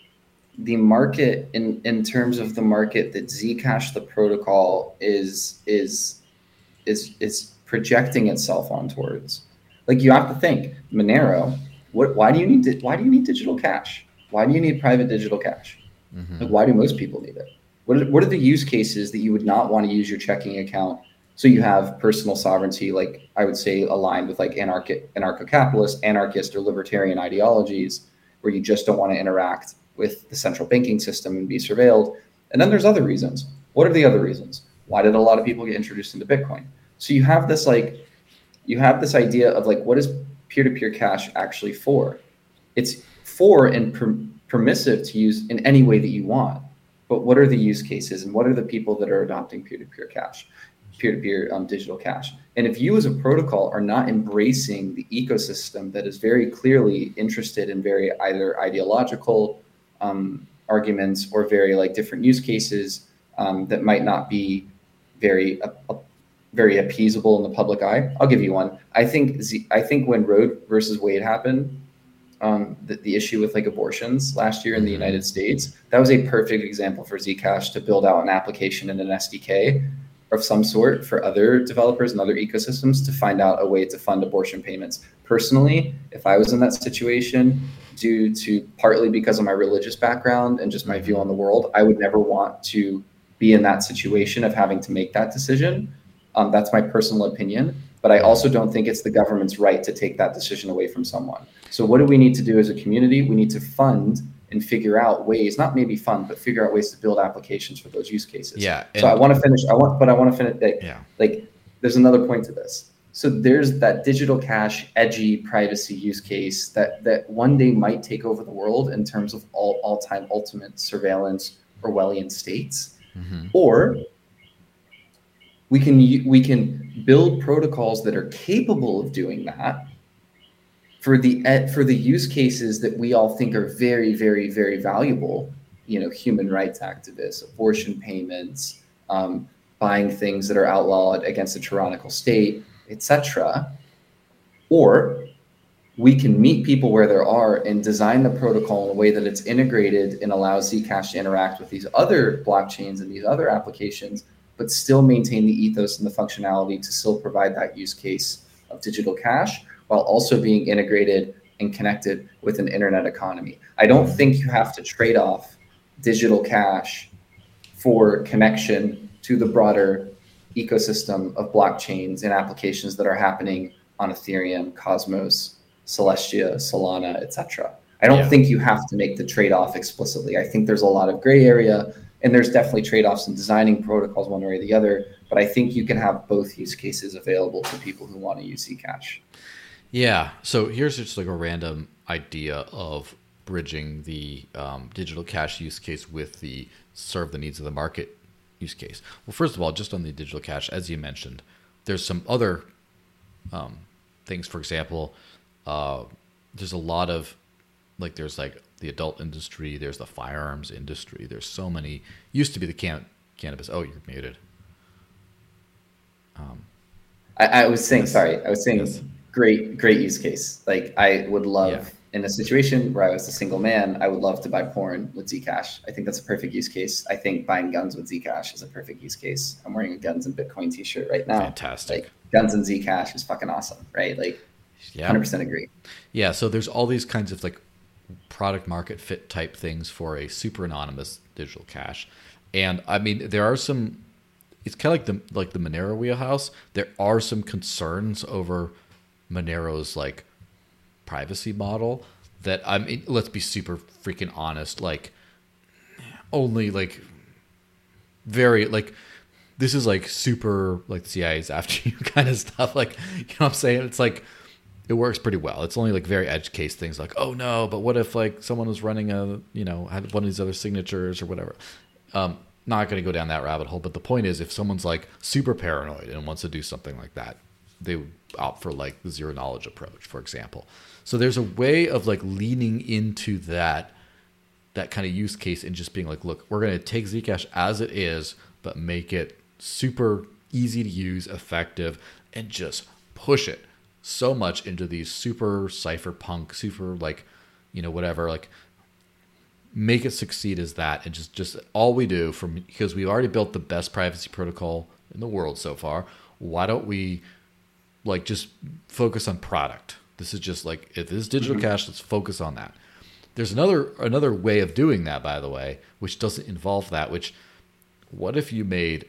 [SPEAKER 2] The market, in, in terms of the market that Zcash, the protocol, is is is is projecting itself on towards. Like you have to think, Monero. What? Why do you need? Di- why do you need digital cash? Why do you need private digital cash? Mm-hmm. Like why do most people need it? What are, what are the use cases that you would not want to use your checking account? So you have personal sovereignty, like I would say, aligned with like anarchic, anarcho-capitalist, anarchist, or libertarian ideologies, where you just don't want to interact with the central banking system and be surveilled. And then there's other reasons. What are the other reasons? Why did a lot of people get introduced into Bitcoin? So you have this like, you have this idea of like, what is peer-to-peer cash actually for? It's for and per- permissive to use in any way that you want. But what are the use cases and what are the people that are adopting peer-to-peer cash, peer-to-peer um, digital cash? And if you as a protocol are not embracing the ecosystem that is very clearly interested in very either ideological um, arguments or very like different use cases um, that might not be very, uh, very appeasable in the public eye, I'll give you one. I think Z- I think when Roe versus Wade happened, um, the, the issue with like abortions last year in the United States, that was a perfect example for Zcash to build out an application and an S D K of some sort for other developers and other ecosystems to find out a way to fund abortion payments. Personally, if I was in that situation, due to partly because of my religious background and just my view on the world, I would never want to be in that situation of having to make that decision. Um, that's my personal opinion. But I also don't think it's the government's right to take that decision away from someone. So what do we need to do as a community? We need to fund and figure out ways, not maybe fund, but figure out ways to build applications for those use cases.
[SPEAKER 1] Yeah.
[SPEAKER 2] So I want to finish, I want, but I want to finish, like,
[SPEAKER 1] yeah.
[SPEAKER 2] like there's another point to this. So there's that digital cash, edgy privacy use case that, that one day might take over the world in terms of all all-time ultimate surveillance Orwellian states. Mm-hmm. Or we can we can build protocols that are capable of doing that for the for the use cases that we all think are very, very, very valuable. You know, human rights activists, abortion payments, um, buying things that are outlawed against a tyrannical state, et cetera. Or we can meet people where they are and design the protocol in a way that it's integrated and allows Zcash to interact with these other blockchains and these other applications, but still maintain the ethos and the functionality to still provide that use case of digital cash while also being integrated and connected with an internet economy. I don't think you have to trade off digital cash for connection to the broader ecosystem of blockchains and applications that are happening on Ethereum, Cosmos, Celestia, Solana, et cetera. I don't yeah. think you have to make the trade-off explicitly. I think there's a lot of gray area, and there's definitely trade-offs in designing protocols one way or the other, but I think you can have both use cases available to people who want to use Zcash.
[SPEAKER 1] Yeah, so here's just like a random idea of bridging the um, digital cash use case with the serve the needs of the market use case. Well, first of all, just on the digital cash, as you mentioned, there's some other um, things. For example, uh, there's a lot of, like there's like the adult industry, there's the firearms industry, there's so many, used to be the can- cannabis. Oh, you're muted. Um,
[SPEAKER 2] I, I was saying, yes. sorry, I was saying
[SPEAKER 1] yes.
[SPEAKER 2] great, great use case. Like I would love,
[SPEAKER 1] yeah.
[SPEAKER 2] in a situation where I was a single man, I would love to buy porn with Zcash. I think that's a perfect use case. I think buying guns with Zcash is a perfect use case. I'm wearing a Guns and Bitcoin t-shirt right now.
[SPEAKER 1] Fantastic.
[SPEAKER 2] Like guns and Zcash is fucking awesome, right? Like yeah. one hundred percent agree.
[SPEAKER 1] Yeah, so there's all these kinds of like product market fit type things for a super anonymous digital cash. And I mean, there are some, it's kind of like the like the Monero wheelhouse. There are some concerns over Monero's like privacy model that I mean, let's be super freaking honest, like only like very like this is like super like the C I A's after you kind of stuff. Like, you know what I'm saying? It's like it works pretty well. It's only like very edge case things like, oh no, but what if like someone was running a, you know, had one of these other signatures or whatever. Um, not going to go down that rabbit hole, but the point is if someone's like super paranoid and wants to do something like that, they would opt for like the zero knowledge approach, for example. So there's a way of like leaning into that, that kind of use case and just being like, look, we're going to take Zcash as it is, but make it super easy to use, effective, and just push it so much into these super cypherpunk, super like, you know, whatever, like make it succeed as that. And just, just all we do from, because we've already built the best privacy protocol in the world so far. Why don't we like just focus on product? This is just like, if this is digital mm-hmm. cash, let's focus on that. There's another, another way of doing that, by the way, which doesn't involve that, which what if you made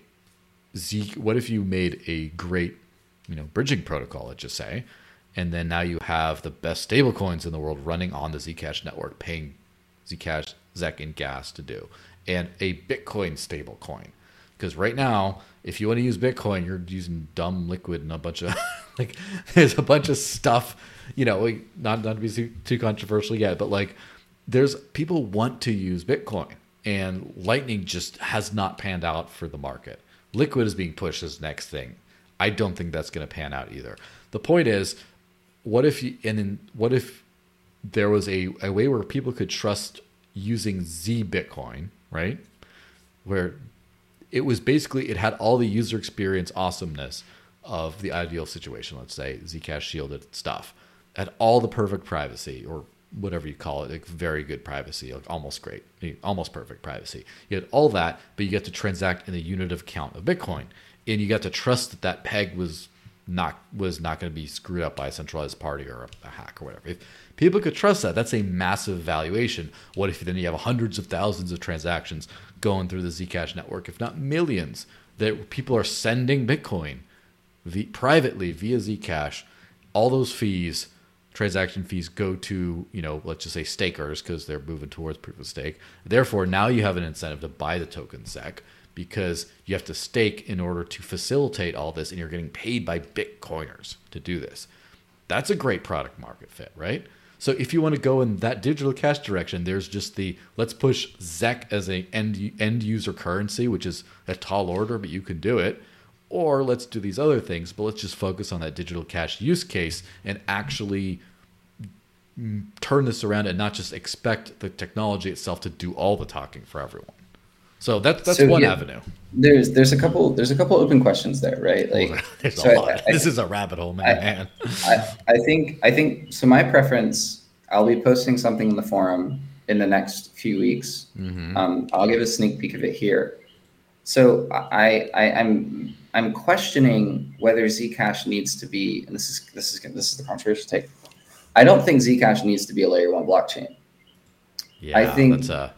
[SPEAKER 1] Z, what if you made a great, you know, bridging protocol, let's just say, and then now you have the best stable coins in the world running on the Zcash network, paying Zcash, Z E C, and gas to do, and a Bitcoin stable coin. Because right now, if you want to use Bitcoin, you're using dumb liquid and a bunch of like, there's a bunch of stuff, you know, like, not, not to be too, too controversial yet, but like there's people want to use Bitcoin, and Lightning just has not panned out for the market. Liquid is being pushed as the next thing. I don't think that's going to pan out either. The point is, what if you, and then what if there was a, a way where people could trust using Z Bitcoin, right? Where it was basically, it had all the user experience awesomeness of the ideal situation, let's say Zcash shielded stuff, had all the perfect privacy, or whatever you call it, like very good privacy, like almost great, almost perfect privacy. You had all that, but you get to transact in a unit of count of Bitcoin. And you got to trust that that peg was not was not going to be screwed up by a centralized party or a, a hack or whatever. If people could trust that, that's a massive valuation. What if then you have hundreds of thousands of transactions going through the Zcash network, if not millions, that people are sending Bitcoin v- privately via Zcash? All those fees, transaction fees, go to, you know, let's just say stakers, because they're moving towards proof of stake. Therefore, now you have an incentive to buy the token S E C, because you have to stake in order to facilitate all this, and you're getting paid by Bitcoiners to do this. That's a great product market fit, right? So if you want to go in that digital cash direction, there's just the, let's push Z E C as a end, end user currency, which is a tall order, but you can do it. Or let's do these other things, but let's just focus on that digital cash use case and actually turn this around and not just expect the technology itself to do all the talking for everyone. So that's that's
[SPEAKER 2] So,
[SPEAKER 1] one
[SPEAKER 2] yeah.
[SPEAKER 1] avenue.
[SPEAKER 2] There's there's a couple there's a couple open questions there, right? Like,
[SPEAKER 1] There's
[SPEAKER 2] so
[SPEAKER 1] a
[SPEAKER 2] I-
[SPEAKER 1] lot.
[SPEAKER 2] I-
[SPEAKER 1] This is a rabbit hole, man.
[SPEAKER 2] I, I think I think so. My preference, I'll be posting something in the forum in the next few weeks.
[SPEAKER 1] Mhm.
[SPEAKER 2] Um, I'll give a sneak peek of it here. So I, I I'm I'm questioning whether Zcash needs to be, and this is this is this is the controversial take. I don't think Zcash needs to be a layer one blockchain.
[SPEAKER 1] Yeah,
[SPEAKER 2] I think
[SPEAKER 1] that's a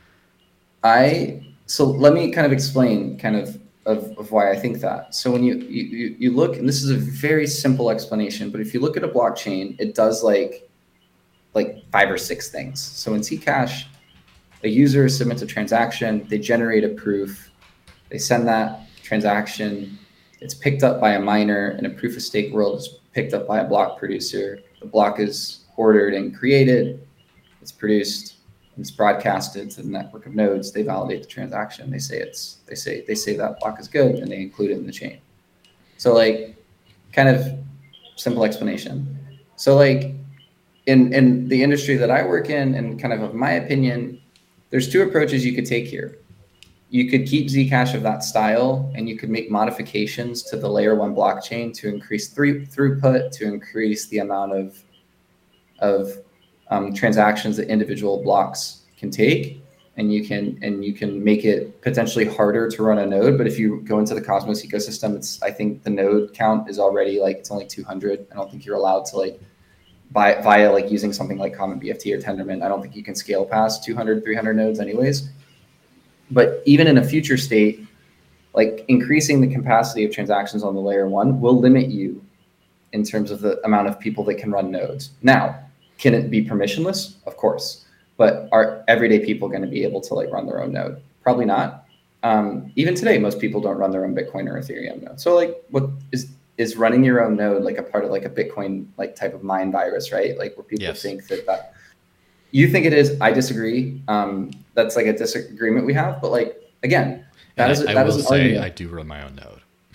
[SPEAKER 2] I so let me kind of explain kind of of, of why I think that. So when you, you you look, and this is a very simple explanation, but if you look at a blockchain, it does like like five or six things. So in Zcash, a user submits a transaction, they generate a proof, they send that transaction, it's picked up by a miner in a proof of stake world, it's picked up by a block producer, the block is ordered and created, it's produced, it's broadcasted to the network of nodes, they validate the transaction, they say it's they say they say that block is good, and they include it in the chain. So like kind of simple explanation. So like in in the industry that I work in, and kind of of my opinion, there's two approaches you could take here. You could keep Zcash of that style, and you could make modifications to the layer one blockchain to increase through, throughput, to increase the amount of of um, transactions that individual blocks can take, and you can and you can make it potentially harder to run a node. But if you go into the Cosmos ecosystem, it's I think the node count is already like it's only two hundred. I don't think you're allowed to like by via like using something like Common B F T or Tendermint. I don't think you can scale past two hundred, three hundred nodes anyways. But even in a future state, like increasing the capacity of transactions on the layer one will limit you in terms of the amount of people that can run nodes. Now, can it be permissionless? Of course. But are everyday people going to be able to like run their own node? Probably not. Um, even today, most people don't run their own Bitcoin or Ethereum node. So like what is is running your own node like a part of like a Bitcoin like type of mind virus, right? Like where people
[SPEAKER 1] Yes.
[SPEAKER 2] think that that you think it is. I disagree. Um, that's like a disagreement we have. But like again, that
[SPEAKER 1] And
[SPEAKER 2] is
[SPEAKER 1] I,
[SPEAKER 2] that
[SPEAKER 1] I
[SPEAKER 2] is
[SPEAKER 1] will
[SPEAKER 2] an
[SPEAKER 1] say
[SPEAKER 2] argument.
[SPEAKER 1] I do run my own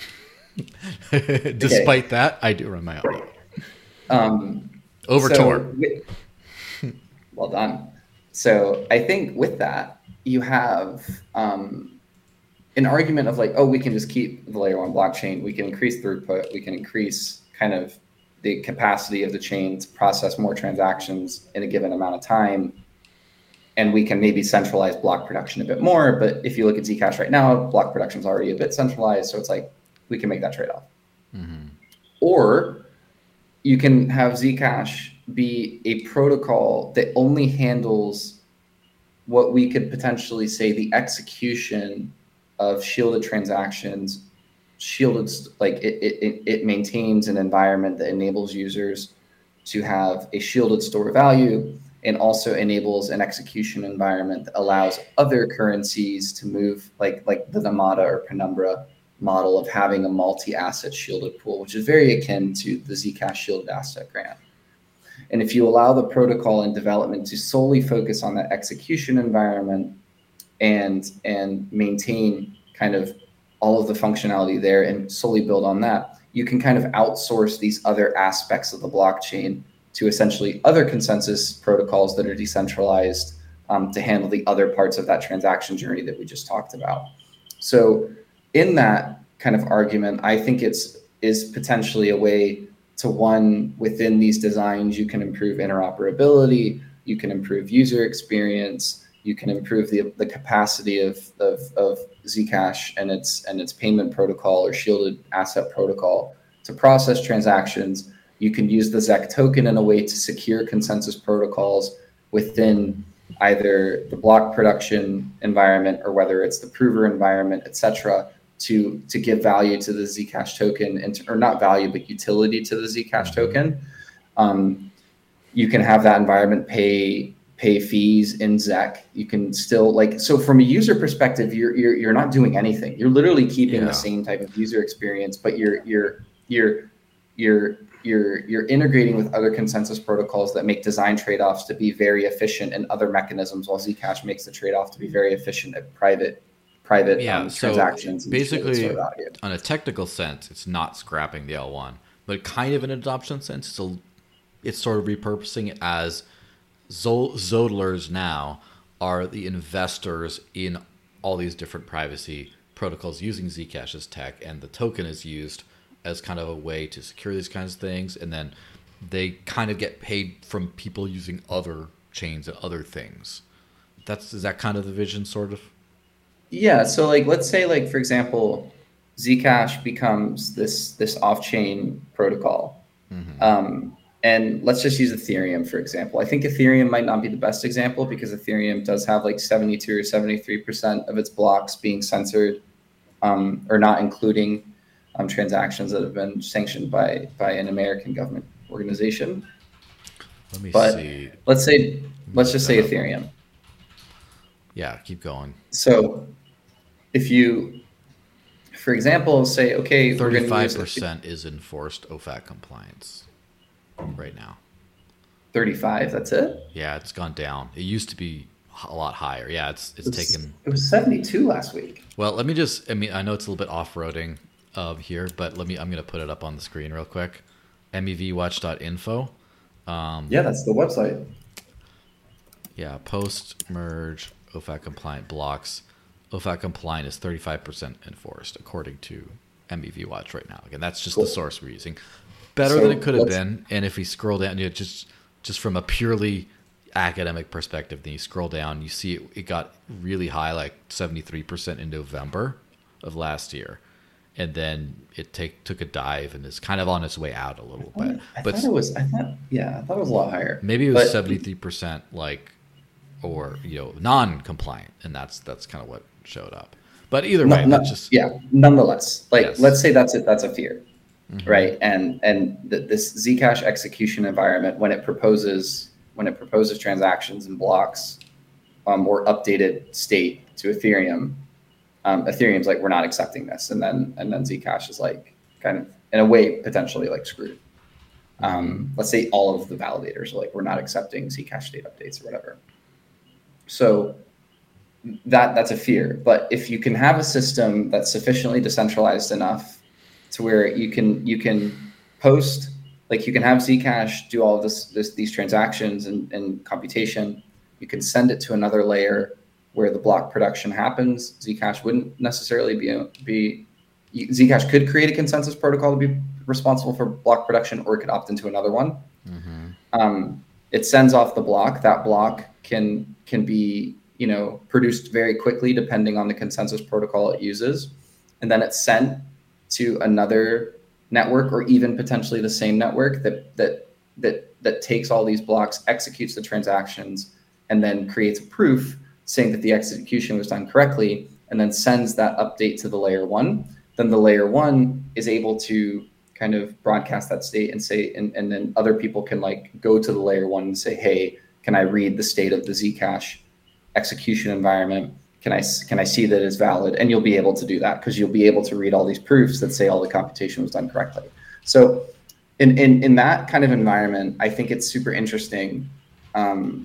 [SPEAKER 1] node. Despite
[SPEAKER 2] Okay.
[SPEAKER 1] that, I do run my own node.
[SPEAKER 2] Um,
[SPEAKER 1] Over
[SPEAKER 2] so
[SPEAKER 1] Tor.
[SPEAKER 2] with- well done. So I think with that, you have um, an argument of like, oh, we can just keep the layer one blockchain. We can increase throughput. We can increase kind of the capacity of the chain to process more transactions in a given amount of time. And we can maybe centralize block production a bit more. But if you look at Zcash right now, block production is already a bit centralized. So it's like, we can make that trade-off.
[SPEAKER 1] Mm-hmm.
[SPEAKER 2] Or you can have Zcash be a protocol that only handles what we could potentially say the execution of shielded transactions. Shielded, like it, it, it maintains an environment that enables users to have a shielded store value, and also enables an execution environment that allows other currencies to move, like like the Namada or Penumbra model of having a multi-asset shielded pool, which is very akin to the Zcash shielded asset grant. And if you allow the protocol in development to solely focus on that execution environment and and maintain kind of all of the functionality there and solely build on that, you can kind of outsource these other aspects of the blockchain to essentially other consensus protocols that are decentralized um, to handle the other parts of that transaction journey that we just talked about. So in that kind of argument, I think it's is potentially a way to, one, within these designs, you can improve interoperability, you can improve user experience, you can improve the, the capacity of, of, of Zcash and its and its payment protocol or shielded asset protocol to process transactions. You can use the Z E C token in a way to secure consensus protocols within either the block production environment or whether it's the prover environment, et cetera, to, to give value to the Zcash token, and to, or not value, but utility to the Zcash token. Um, you can have that environment pay pay fees in Z E C. You can still like, so from a user perspective, you're you're you're not doing anything. You're literally keeping
[SPEAKER 1] Yeah.
[SPEAKER 2] the same type of user experience, but you're you're you're you're you're you're integrating with other consensus protocols that make design trade-offs to be very efficient and other mechanisms, while Zcash makes the trade-off to be very efficient at private private
[SPEAKER 1] Yeah,
[SPEAKER 2] um,
[SPEAKER 1] so
[SPEAKER 2] transactions. and
[SPEAKER 1] basically,
[SPEAKER 2] shielded store value.
[SPEAKER 1] on a technical sense, it's not scrapping the L one, but kind of in an adoption sense, it's a, it's sort of repurposing it as Zol- Zodlers now are the investors in all these different privacy protocols using Zcash's tech, and the token is used as kind of a way to secure these kinds of things, and then they kind of get paid from people using other chains and other things. That's is that kind of the vision, sort of?
[SPEAKER 2] Yeah. So like, let's say like, for example, Zcash becomes this this off-chain protocol. Mm-hmm. Um, and let's just use Ethereum, for example. I think Ethereum might not be the best example because Ethereum does have like seventy-two or seventy-three percent of its blocks being censored, um, or not including um, transactions that have been sanctioned by by an American government organization.
[SPEAKER 1] Let me
[SPEAKER 2] but
[SPEAKER 1] see.
[SPEAKER 2] Let's say, let's just say Ethereum.
[SPEAKER 1] Yeah, keep going.
[SPEAKER 2] So if you, for example, say, okay,
[SPEAKER 1] thirty-five percent is enforced O F A C compliance right now.
[SPEAKER 2] thirty-five, that's it?
[SPEAKER 1] Yeah, it's gone down. It used to be a lot higher. Yeah, it's it's, it's taken.
[SPEAKER 2] It was seventy-two last week.
[SPEAKER 1] Well, let me just, I mean, I know it's a little bit off-roading uh, here, but let me, I'm going to put it up on the screen real quick. M E V watch dot info. Um,
[SPEAKER 2] yeah, that's the website.
[SPEAKER 1] Yeah, post-merge O F A C compliant blocks. O F A C compliant is thirty-five percent enforced, according to M E V Watch right now. Again, that's just cool. The source we're using. Better so than it could have been. And if we scroll down, you know, just just from a purely academic perspective, then you scroll down, you see it, it got really high, like seventy-three percent in November of last year. And then it take took a dive and is kind of on its way out a little
[SPEAKER 2] I thought,
[SPEAKER 1] bit.
[SPEAKER 2] I
[SPEAKER 1] but
[SPEAKER 2] thought it was, I thought, yeah, I thought it was a lot higher.
[SPEAKER 1] Maybe it was
[SPEAKER 2] but,
[SPEAKER 1] seventy-three percent like, or, you know, non-compliant. And that's that's kind of what showed up. But either way,
[SPEAKER 2] no,
[SPEAKER 1] that's just.
[SPEAKER 2] Yeah, nonetheless, like, yes. Let's say that's it. That's a fear, mm-hmm. right? And and the, this Zcash execution environment, when it proposes, when it proposes transactions and blocks, um, or updated state to Ethereum, Um, Ethereum's like, we're not accepting this. And then and then Zcash is like, kind of, in a way, potentially like screwed. Um, let's say all of the validators are like, we're not accepting Zcash state updates or whatever. So that that's a fear. But if you can have a system that's sufficiently decentralized enough to where you can you can post, like you can have Zcash do all of this, this these transactions and, and computation, you can send it to another layer where the block production happens. Zcash wouldn't necessarily be, be Zcash could create a consensus protocol to be responsible for block production, or it could opt into another one. Mm-hmm. Um, it sends off the block. That block can can be, you know, produced very quickly depending on the consensus protocol it uses. And then it's sent to another network, or even potentially the same network that that that that takes all these blocks, executes the transactions, and then creates a proof saying that the execution was done correctly, and then sends that update to the layer one. Then the layer one is able to kind of broadcast that state and say, and, and then other people can like go to the layer one and say, hey, can I read the state of the Zcash execution environment? Can I, can I see that it's valid? And you'll be able to do that because you'll be able to read all these proofs that say all the computation was done correctly. So in, in, in that kind of environment, I think it's super interesting um,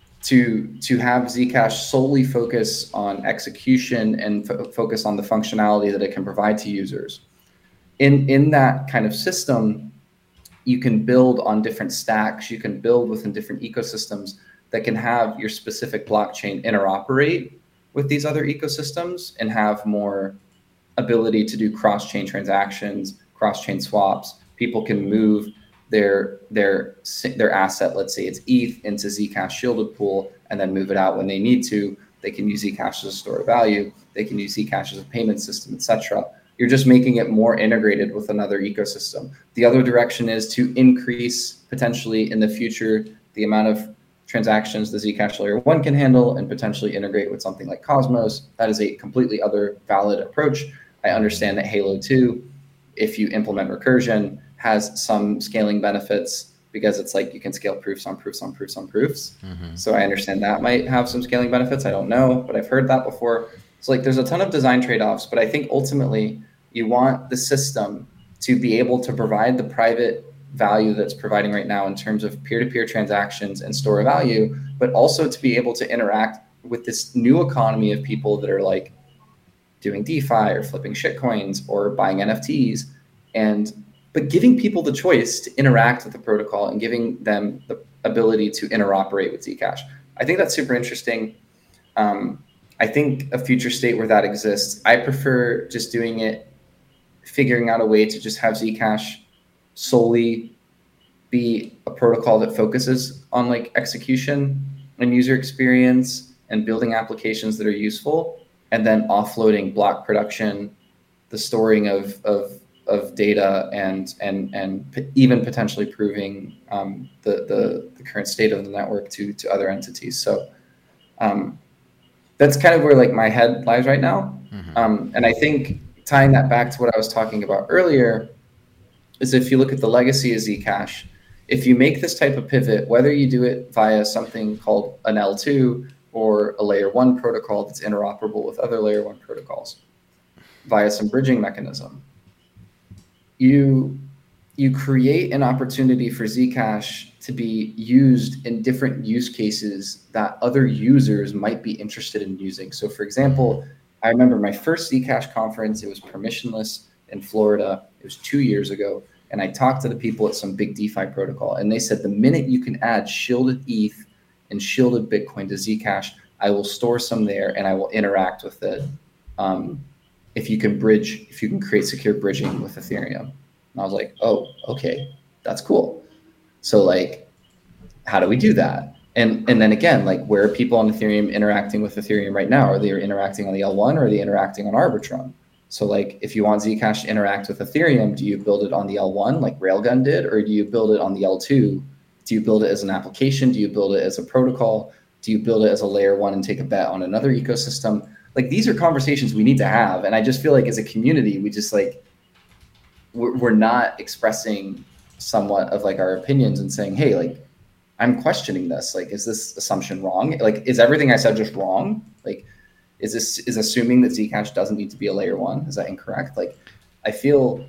[SPEAKER 2] to to have Zcash solely focus on execution and fo- focus on the functionality that it can provide to users. In in that kind of system, you can build on different stacks, you can build within different ecosystems that can have your specific blockchain interoperate with these other ecosystems and have more ability to do cross-chain transactions, cross-chain swaps. People can move their their their asset, let's say it's E T H, into Zcash shielded pool, and then move it out when they need to. They can use Zcash as a store of value. They can use Zcash as a payment system, et cetera. You're just making it more integrated with another ecosystem. The other direction is to increase potentially in the future the amount of transactions the Zcash layer one can handle, and potentially integrate with something like Cosmos. That is a completely other valid approach. I understand that Halo two, if you implement recursion, has some scaling benefits because it's like you can scale proofs on proofs on proofs on proofs. Mm-hmm. So I understand that might have some scaling benefits. I don't know, but I've heard that before. So like there's a ton of design trade-offs, but I think ultimately you want the system to be able to provide the private value that's providing right now in terms of peer-to-peer transactions and store of value, but also to be able to interact with this new economy of people that are like doing DeFi or flipping shitcoins or buying N F Ts, and but giving people the choice to interact with the protocol and giving them the ability to interoperate with Zcash. I think that's super interesting. Um, I think a future state where that exists, I prefer just doing it, figuring out a way to just have Zcash solely be a protocol that focuses on like execution and user experience and building applications that are useful, and then offloading block production, the storing of of, of data, and and and p- even potentially proving um, the, the the current state of the network to to other entities. So um, that's kind of where like my head lies right now. Mm-hmm. Um, and I think tying that back to what I was talking about earlier is if you look at the legacy of Zcash, if you make this type of pivot, whether you do it via something called an L two or a layer one protocol that's interoperable with other layer one protocols via some bridging mechanism, you you create an opportunity for Zcash to be used in different use cases that other users might be interested in using. So for example, I remember my first Zcash conference, it was permissionless in Florida. It was two years ago. And I talked to the people at some big DeFi protocol, and they said the minute you can add shielded E T H and shielded Bitcoin to Zcash, I will store some there and I will interact with it. Um, if you can bridge, if you can create secure bridging with Ethereum. And I was like, oh, okay, that's cool. So like, how do we do that? And and then again, like where are people on Ethereum interacting with Ethereum right now? Are they interacting on the L one or are they interacting on Arbitrum? So like if you want Zcash to interact with Ethereum, do you build it on the L one like Railgun did, or do you build it on the L two? Do you build it as an application? Do you build it as a protocol? Do you build it as a layer one and take a bet on another ecosystem? Like these are conversations we need to have. And I just feel like as a community, we just like, we're, we're not expressing somewhat of like our opinions and saying, hey, like I'm questioning this. Like, is this assumption wrong? Like, is everything I said just wrong? Like, Is this is assuming that Zcash doesn't need to be a layer one? Is that incorrect? Like, I feel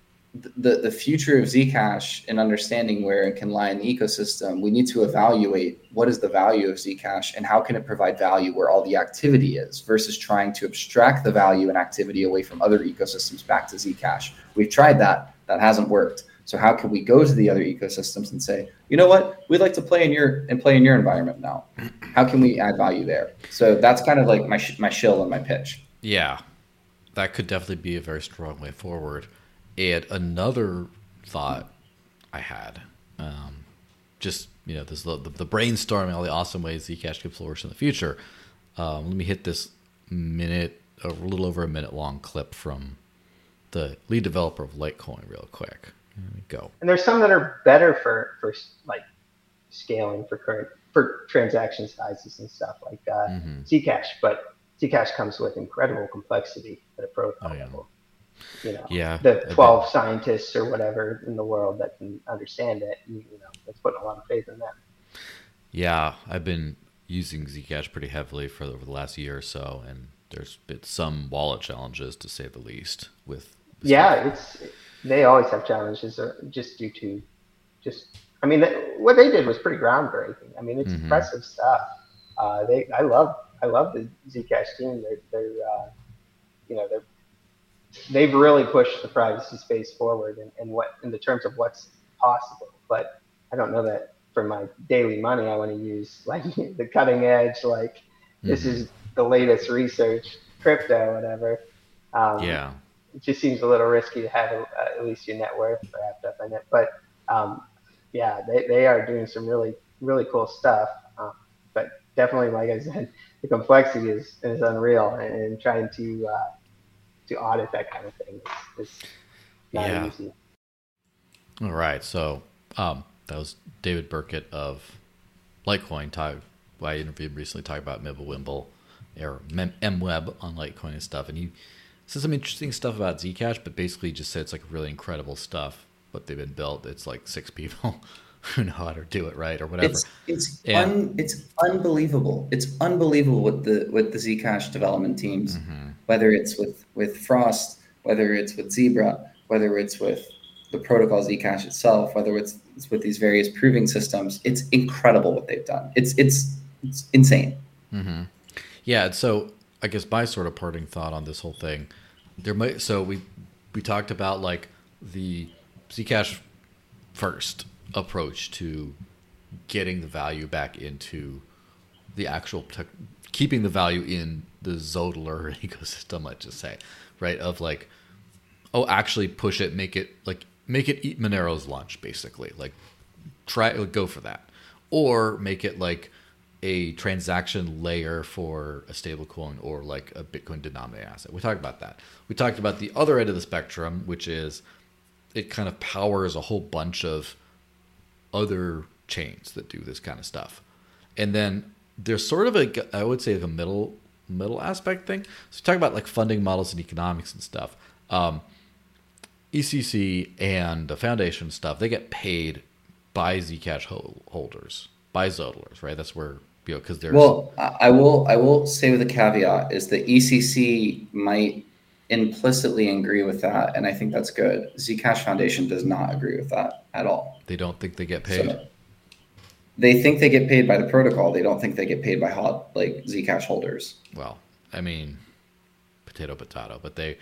[SPEAKER 2] the the future of Zcash and understanding where it can lie in the ecosystem, we need to evaluate what is the value of Zcash and how can it provide value where all the activity is versus trying to abstract the value and activity away from other ecosystems back to Zcash. We've tried that. That hasn't worked. So how can we go to the other ecosystems and say, you know what, we'd like to play in your and play in your environment now. How can we add value there? So that's kind of like my sh- my shill and my pitch.
[SPEAKER 1] Yeah, that could definitely be a very strong way forward. And another thought I had, um, just you know, this the, the brainstorming all the awesome ways Zcash could flourish in the future. Um, let me hit this minute, a little over a minute long clip from the lead developer of Litecoin, real quick. There we go.
[SPEAKER 4] And there's some that are better for, for like scaling for current for transaction sizes and stuff like uh, mm-hmm. Zcash, but Zcash comes with incredible complexity at a protocol oh, yeah. level. You know,
[SPEAKER 1] yeah,
[SPEAKER 4] the twelve scientists or whatever in the world that can understand it. You, you know, let's put a lot of faith in them.
[SPEAKER 1] Yeah, I've been using Zcash pretty heavily for over the last year or so, and there's been some wallet challenges to say the least. With
[SPEAKER 4] yeah, it's. They always have challenges just due to just, I mean, what they did was pretty groundbreaking. I mean, it's mm-hmm. impressive stuff. Uh, they, I love, I love the Zcash team. They're, they're uh, you know, they're, they've really pushed the privacy space forward and, and what, in the terms of what's possible. But I don't know that for my daily money, I want to use like the cutting edge, like mm-hmm. this is the latest research, crypto, whatever. Um,
[SPEAKER 1] yeah.
[SPEAKER 4] It just seems a little risky to have uh, at least your net worth wrapped up in it. But um, yeah, they, they are doing some really, really cool stuff. Um, but definitely, like I said, the complexity is, is unreal, and, and trying to uh, to audit that kind of thing is, is not
[SPEAKER 1] yeah.
[SPEAKER 4] easy.
[SPEAKER 1] All right. So um, that was David Burkett of Litecoin. Talk, I interviewed recently talking about Mibblewimble or M Web on Litecoin and stuff. And he said some interesting stuff about Zcash, but basically just said it's like really incredible stuff. What they've been built, it's like six people who know how to do it right or whatever.
[SPEAKER 2] It's it's and, un, it's unbelievable. It's unbelievable with the with the Zcash development teams, mm-hmm. whether it's with with Frost, whether it's with Zebra, whether it's with the protocol Zcash itself, whether it's, it's with these various proving systems. It's incredible what they've done. It's it's it's insane.
[SPEAKER 1] Mm-hmm. Yeah. So I guess my sort of parting thought on this whole thing, there might so we we talked about like the Zcash first approach to getting the value back into the actual te- keeping the value in the Zodler ecosystem, let's just say, right? Of like, oh, actually push it, make it like make it eat Monero's lunch, basically. Like, try go for that, or make it like a transaction layer for a stablecoin or like a Bitcoin denominated asset. We talked about that. We talked about the other end of the spectrum, which is it kind of powers a whole bunch of other chains that do this kind of stuff. And then there's sort of a, I would say, like a middle middle aspect thing. So talk about like funding models and economics and stuff. Um, E C C and the foundation stuff, they get paid by Zcash holders, by Zodlers, right? That's where, you know, because there's...
[SPEAKER 2] Well, I will I will say with a caveat is that E C C might implicitly agree with that, and I think that's good. Zcash Foundation does not agree with that at all.
[SPEAKER 1] They don't think they get paid?
[SPEAKER 2] So they think they get paid by the protocol. They don't think they get paid by hot, like Zcash holders.
[SPEAKER 1] Well, I mean, potato, potato, but they...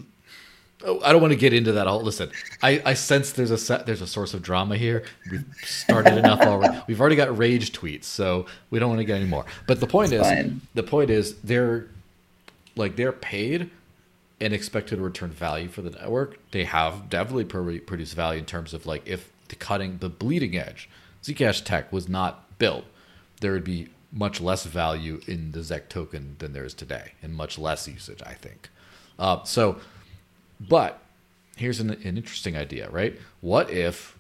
[SPEAKER 1] Oh, I don't want to get into that. All listen. I, I sense there's a set, there's a source of drama here. We've started enough already. We've already got rage tweets, so we don't want to get any more. But the point
[SPEAKER 2] It's
[SPEAKER 1] is,
[SPEAKER 2] fine.
[SPEAKER 1] the point is, they're like they're paid and expected to return value for the network. They have definitely pro- produced value in terms of like if the cutting the bleeding edge Zcash tech was not built, there would be much less value in the Z E C token than there is today, and much less usage, I think. Uh, so. But here's an, an interesting idea, right? What if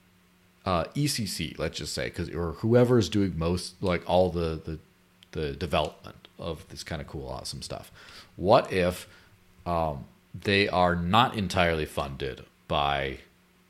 [SPEAKER 1] uh, E C C, let's just say, because or whoever is doing most, like all the, the the development of this kind of cool, awesome stuff. What if um, they are not entirely funded by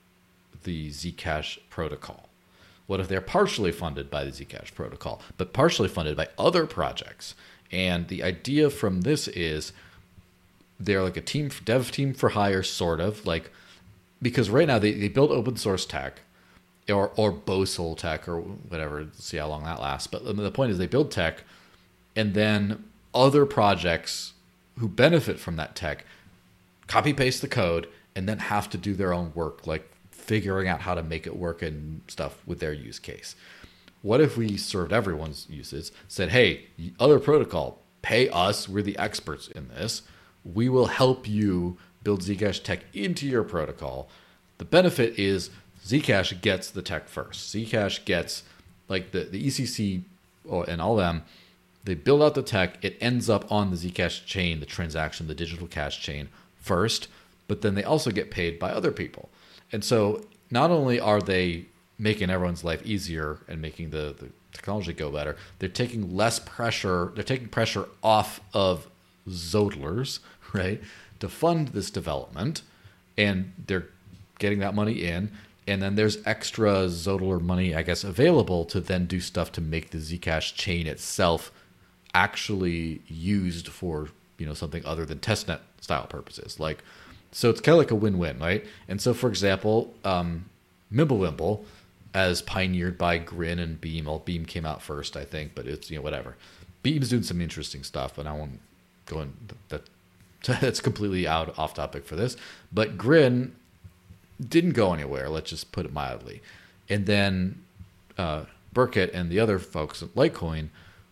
[SPEAKER 1] the Zcash protocol? What if they're partially funded by the Zcash protocol, but partially funded by other projects? And the idea from this is they're like a team, dev team for hire, sort of like, because right now they, they build open source tech or, or Bosol tech or whatever, let's see how long that lasts. But the point is they build tech and then other projects who benefit from that tech copy paste the code and then have to do their own work, like figuring out how to make it work and stuff with their use case. What if we served everyone's uses, said, hey, other protocol, pay us, we're the experts in this. We will help you build Zcash tech into your protocol. The benefit is Zcash gets the tech first. Zcash gets like the, the E C C or, and all them. They build out the tech. It ends up on the Zcash chain, the transaction, the digital cash chain first, but then they also get paid by other people. And so not only are they making everyone's life easier and making the, the technology go better, they're taking less pressure. They're taking pressure off of Zodlers, right, to fund this development, and they're getting that money in, and then there's extra Zodler money, I guess, available to then do stuff to make the Zcash chain itself actually used for, you know, something other than testnet style purposes. Like, so it's kind of like a win-win, right? And so, for example, um, Mimblewimble, as pioneered by Grin and Beam, well, Beam came out first, I think, but it's, you know, whatever. Beam's doing some interesting stuff, and I won't going that that's completely out off topic for this, but Grin didn't go anywhere, let's just put it mildly. And then uh Burkett and the other folks at Litecoin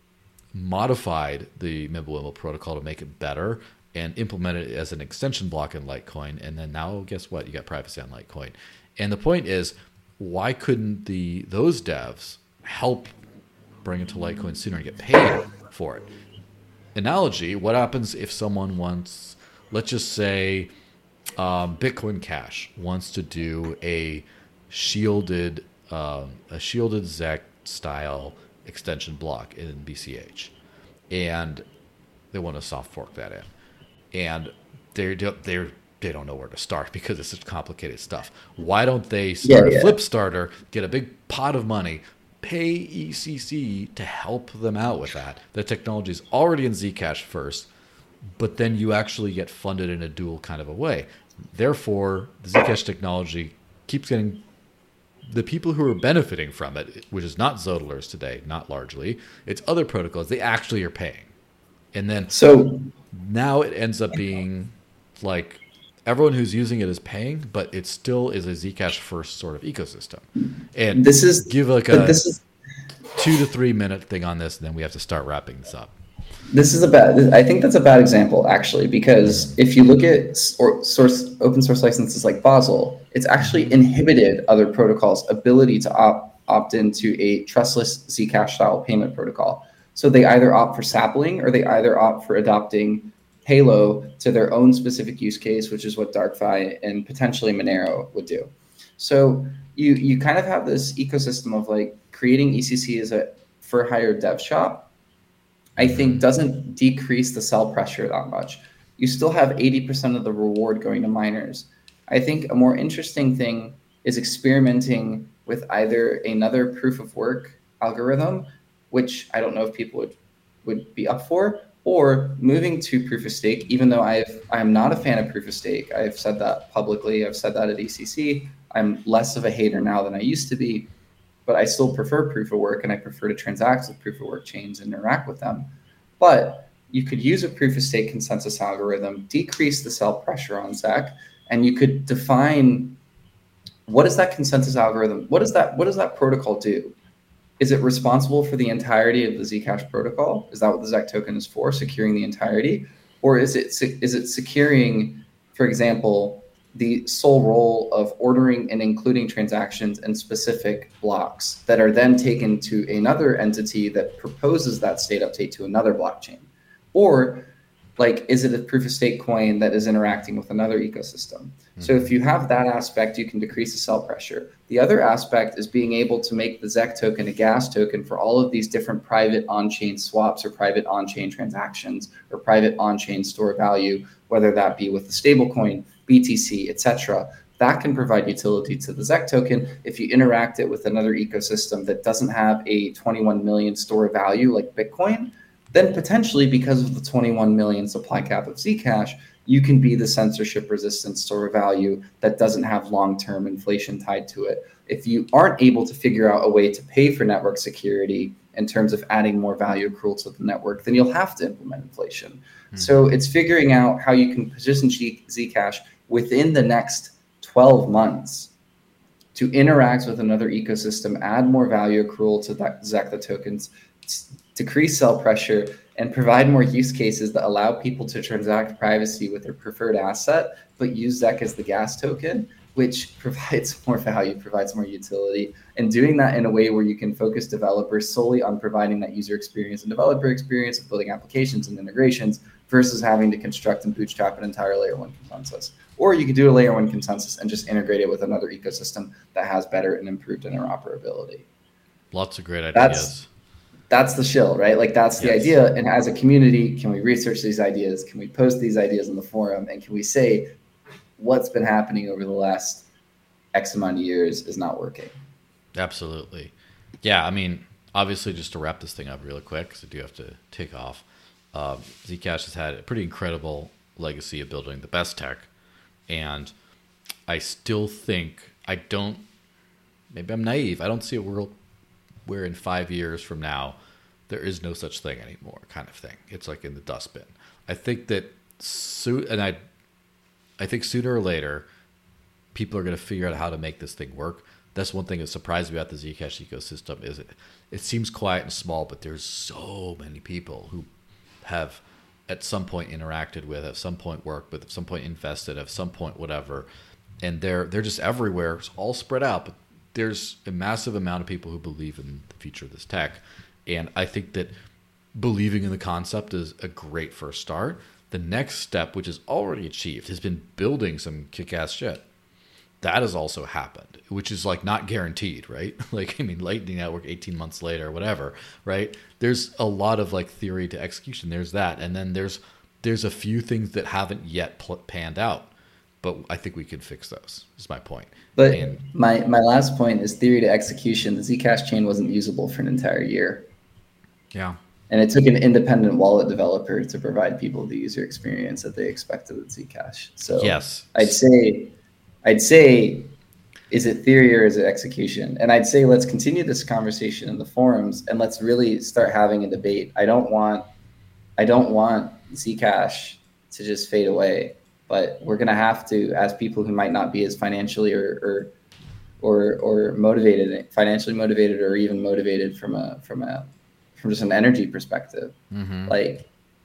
[SPEAKER 1] modified the Mimblewimble protocol to make it better and implemented it as an extension block in Litecoin, and then now guess what, you got privacy on Litecoin. And the point is, why couldn't the those devs help bring it to Litecoin sooner and get paid for it? Analogy, what happens if someone wants, let's just say um, Bitcoin Cash wants to do a shielded um, a shielded Z E C style extension block in B C H, and they want to soft fork that in, and they're they're they don't know where to start because it's such complicated stuff. Why don't they start
[SPEAKER 2] yeah,
[SPEAKER 1] a
[SPEAKER 2] yeah.
[SPEAKER 1] flip starter, get a big pot of money, pay E C C to help them out with that? The technology is already in Zcash first, but then you actually get funded in a dual kind of a way. Therefore, the Zcash technology keeps getting the people who are benefiting from it, which is not Zodlers today, not largely. It's other protocols. They actually are paying. And then
[SPEAKER 2] so
[SPEAKER 1] now it ends up being like everyone who's using it is paying, but it still is a Zcash first sort of ecosystem. And
[SPEAKER 2] this is
[SPEAKER 1] give like a
[SPEAKER 2] this is
[SPEAKER 1] two to three minute thing on this, and then we have to start wrapping this up.
[SPEAKER 2] this is a bad, I think that's a bad example actually, because if you look at or source open source licenses like Basel, it's actually inhibited other protocols' ability to opt, opt into a trustless Zcash style payment protocol. So they either opt for sapling or they either opt for adopting Halo to their own specific use case, which is what DarkFi and potentially Monero would do. So you you kind of have this ecosystem of like creating E C C as a for hire dev shop, I think doesn't decrease the sell pressure that much. You still have eighty percent of the reward going to miners. I think a more interesting thing is experimenting with either another proof of work algorithm, which I don't know if people would, would be up for, or moving to proof of stake, even though I've, I'm not a fan of proof of stake. I've said that publicly. I've said that at E C C. I'm less of a hater now than I used to be, but I still prefer proof of work and I prefer to transact with proof of work chains and interact with them. But you could use a proof of stake consensus algorithm, decrease the sell pressure on Z E C, and you could define what is that consensus algorithm? What does that, what does that protocol do? Is it responsible for the entirety of the Zcash protocol? Is that what the Z E C token is for, securing the entirety? Or is it, is it securing, for example, the sole role of ordering and including transactions in specific blocks that are then taken to another entity that proposes that state update to another blockchain? Or like, is it a proof of stake coin that is interacting with another ecosystem? Mm-hmm. So if you have that aspect, you can decrease the sell pressure. The other aspect is being able to make the Z E C token a gas token for all of these different private on-chain swaps or private on-chain transactions or private on-chain store value, whether that be with the stablecoin, B T C, et cetera. That can provide utility to the Z E C token if you interact it with another ecosystem that doesn't have a twenty-one million store value like Bitcoin. Then potentially, because of the twenty-one million supply cap of Zcash, you can be the censorship resistant store value that doesn't have long-term inflation tied to it. If you aren't able to figure out a way to pay for network security in terms of adding more value accrual to the network, then you'll have to implement inflation. Mm-hmm. So it's figuring out how you can position Zcash within the next twelve months to interact with another ecosystem, add more value accrual to that Z E C tokens, decrease sell pressure, and provide more use cases that allow people to transact privacy with their preferred asset, but use Z E C as the gas token, which provides more value, provides more utility, and doing that in a way where you can focus developers solely on providing that user experience and developer experience of building applications and integrations versus having to construct and bootstrap an entire layer one consensus. Or you could do a layer one consensus and just integrate it with another ecosystem that has better and improved interoperability.
[SPEAKER 1] Lots of great ideas.
[SPEAKER 2] That's, that's the shill, right? Like that's the yes. idea. And as a community, can we research these ideas? Can we post these ideas in the forum? And can we say what's been happening over the last X amount of years is not working?
[SPEAKER 1] Absolutely. Yeah, I mean, obviously, just to wrap this thing up really quick, because I do have to take off, uh, Zcash has had a pretty incredible legacy of building the best tech. And I still think, I don't, maybe I'm naive, I don't see a world where in five years from now, there is no such thing anymore, kind of thing. It's like in the dustbin. I think that, so, and I, I think sooner or later, people are going to figure out how to make this thing work. That's one thing that surprised me about the Zcash ecosystem is it, it seems quiet and small, but there's so many people who have at some point interacted with, at some point worked with, at some point invested, at some point whatever. And they're they're just everywhere. It's all spread out, but there's a massive amount of people who believe in the future of this tech. And I think that believing in the concept is a great first start. The next step, which is already achieved, has been building some kick-ass shit. That has also happened, which is like not guaranteed, right? Like, I mean, Lightning Network eighteen months later, whatever, right? There's a lot of like theory to execution. There's that. And then there's there's a few things that haven't yet pl- panned out, but I think we can fix those, is my point.
[SPEAKER 2] But
[SPEAKER 1] and,
[SPEAKER 2] my, my last point is theory to execution. The Zcash chain wasn't usable for an entire year.
[SPEAKER 1] Yeah.
[SPEAKER 2] And it took an independent wallet developer to provide people the user experience that they expected with Zcash. So
[SPEAKER 1] yes.
[SPEAKER 2] I'd say... I'd say, is it theory or is it execution? And I'd say, let's continue this conversation in the forums and let's really start having a debate. I don't want, I don't want Zcash to just fade away, but we're going to have to, as people who might not be as financially or, or, or, or motivated, financially motivated, or even motivated from a, from a, from just an energy perspective. Mm-hmm. Like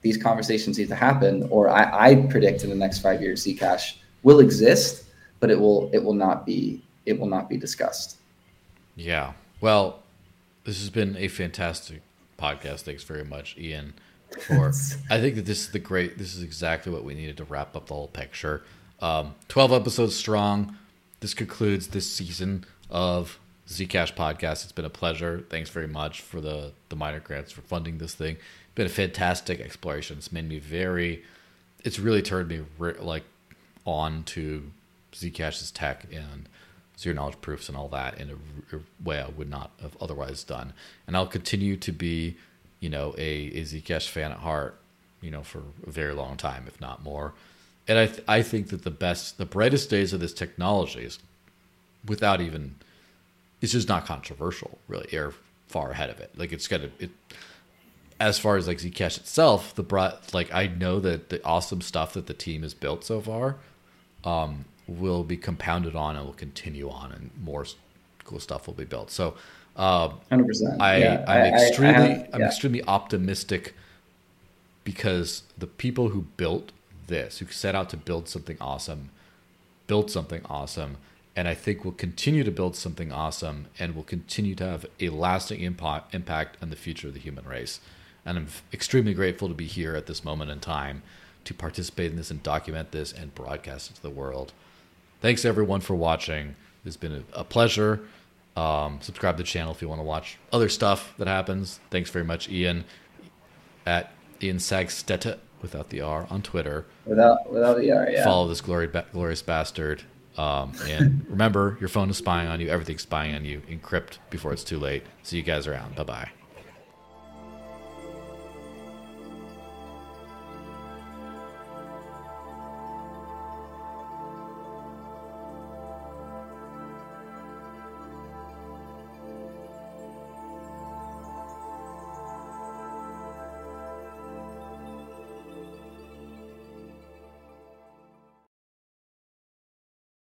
[SPEAKER 2] these conversations need to happen, or I, I predict in the next five years, Zcash will exist, but it will it will not be it will not be discussed.
[SPEAKER 1] Yeah. Well, this has been a fantastic podcast. Thanks very much, Ian. For I think that this is the great. This is exactly what we needed to wrap up the whole picture. Um, Twelve episodes strong. This concludes this season of Zcash podcast. It's been a pleasure. Thanks very much for the the minor grants for funding this thing. It's been a fantastic exploration. It's made me very. It's really turned me re- like on to Zcash's tech and zero knowledge proofs and all that in a, a way I would not have otherwise done. And I'll continue to be, you know, a, a Zcash fan at heart, you know, for a very long time, if not more. And I th- I think that the best, the brightest days of this technology is without even, it's just not controversial, really. You're far ahead of it. Like it's got to, it, as far as like Zcash itself, the broad, like I know that the awesome stuff that the team has built so far um, will be compounded on and will continue on, and more cool stuff will be built. So, uh,
[SPEAKER 2] one hundred percent.
[SPEAKER 1] I,
[SPEAKER 2] yeah,
[SPEAKER 1] I'm
[SPEAKER 2] I,
[SPEAKER 1] extremely,
[SPEAKER 2] I have,
[SPEAKER 1] I'm
[SPEAKER 2] yeah.
[SPEAKER 1] extremely optimistic because the people who built this, who set out to build something awesome, built something awesome, and I think will continue to build something awesome and will continue to have a lasting impact impact on the future of the human race. And I'm extremely grateful to be here at this moment in time to participate in this and document this and broadcast it to the world. Thanks everyone for watching. It's been a, a pleasure. Um, subscribe to the channel if you want to watch other stuff that happens. Thanks very much, Ian, at Ian Sagstetta without the R on Twitter.
[SPEAKER 2] Without without the R, yeah.
[SPEAKER 1] Follow this glorious, glorious bastard. Um, and remember, your phone is spying on you. Everything's spying on you. Encrypt before it's too late. See you guys around. Bye-bye.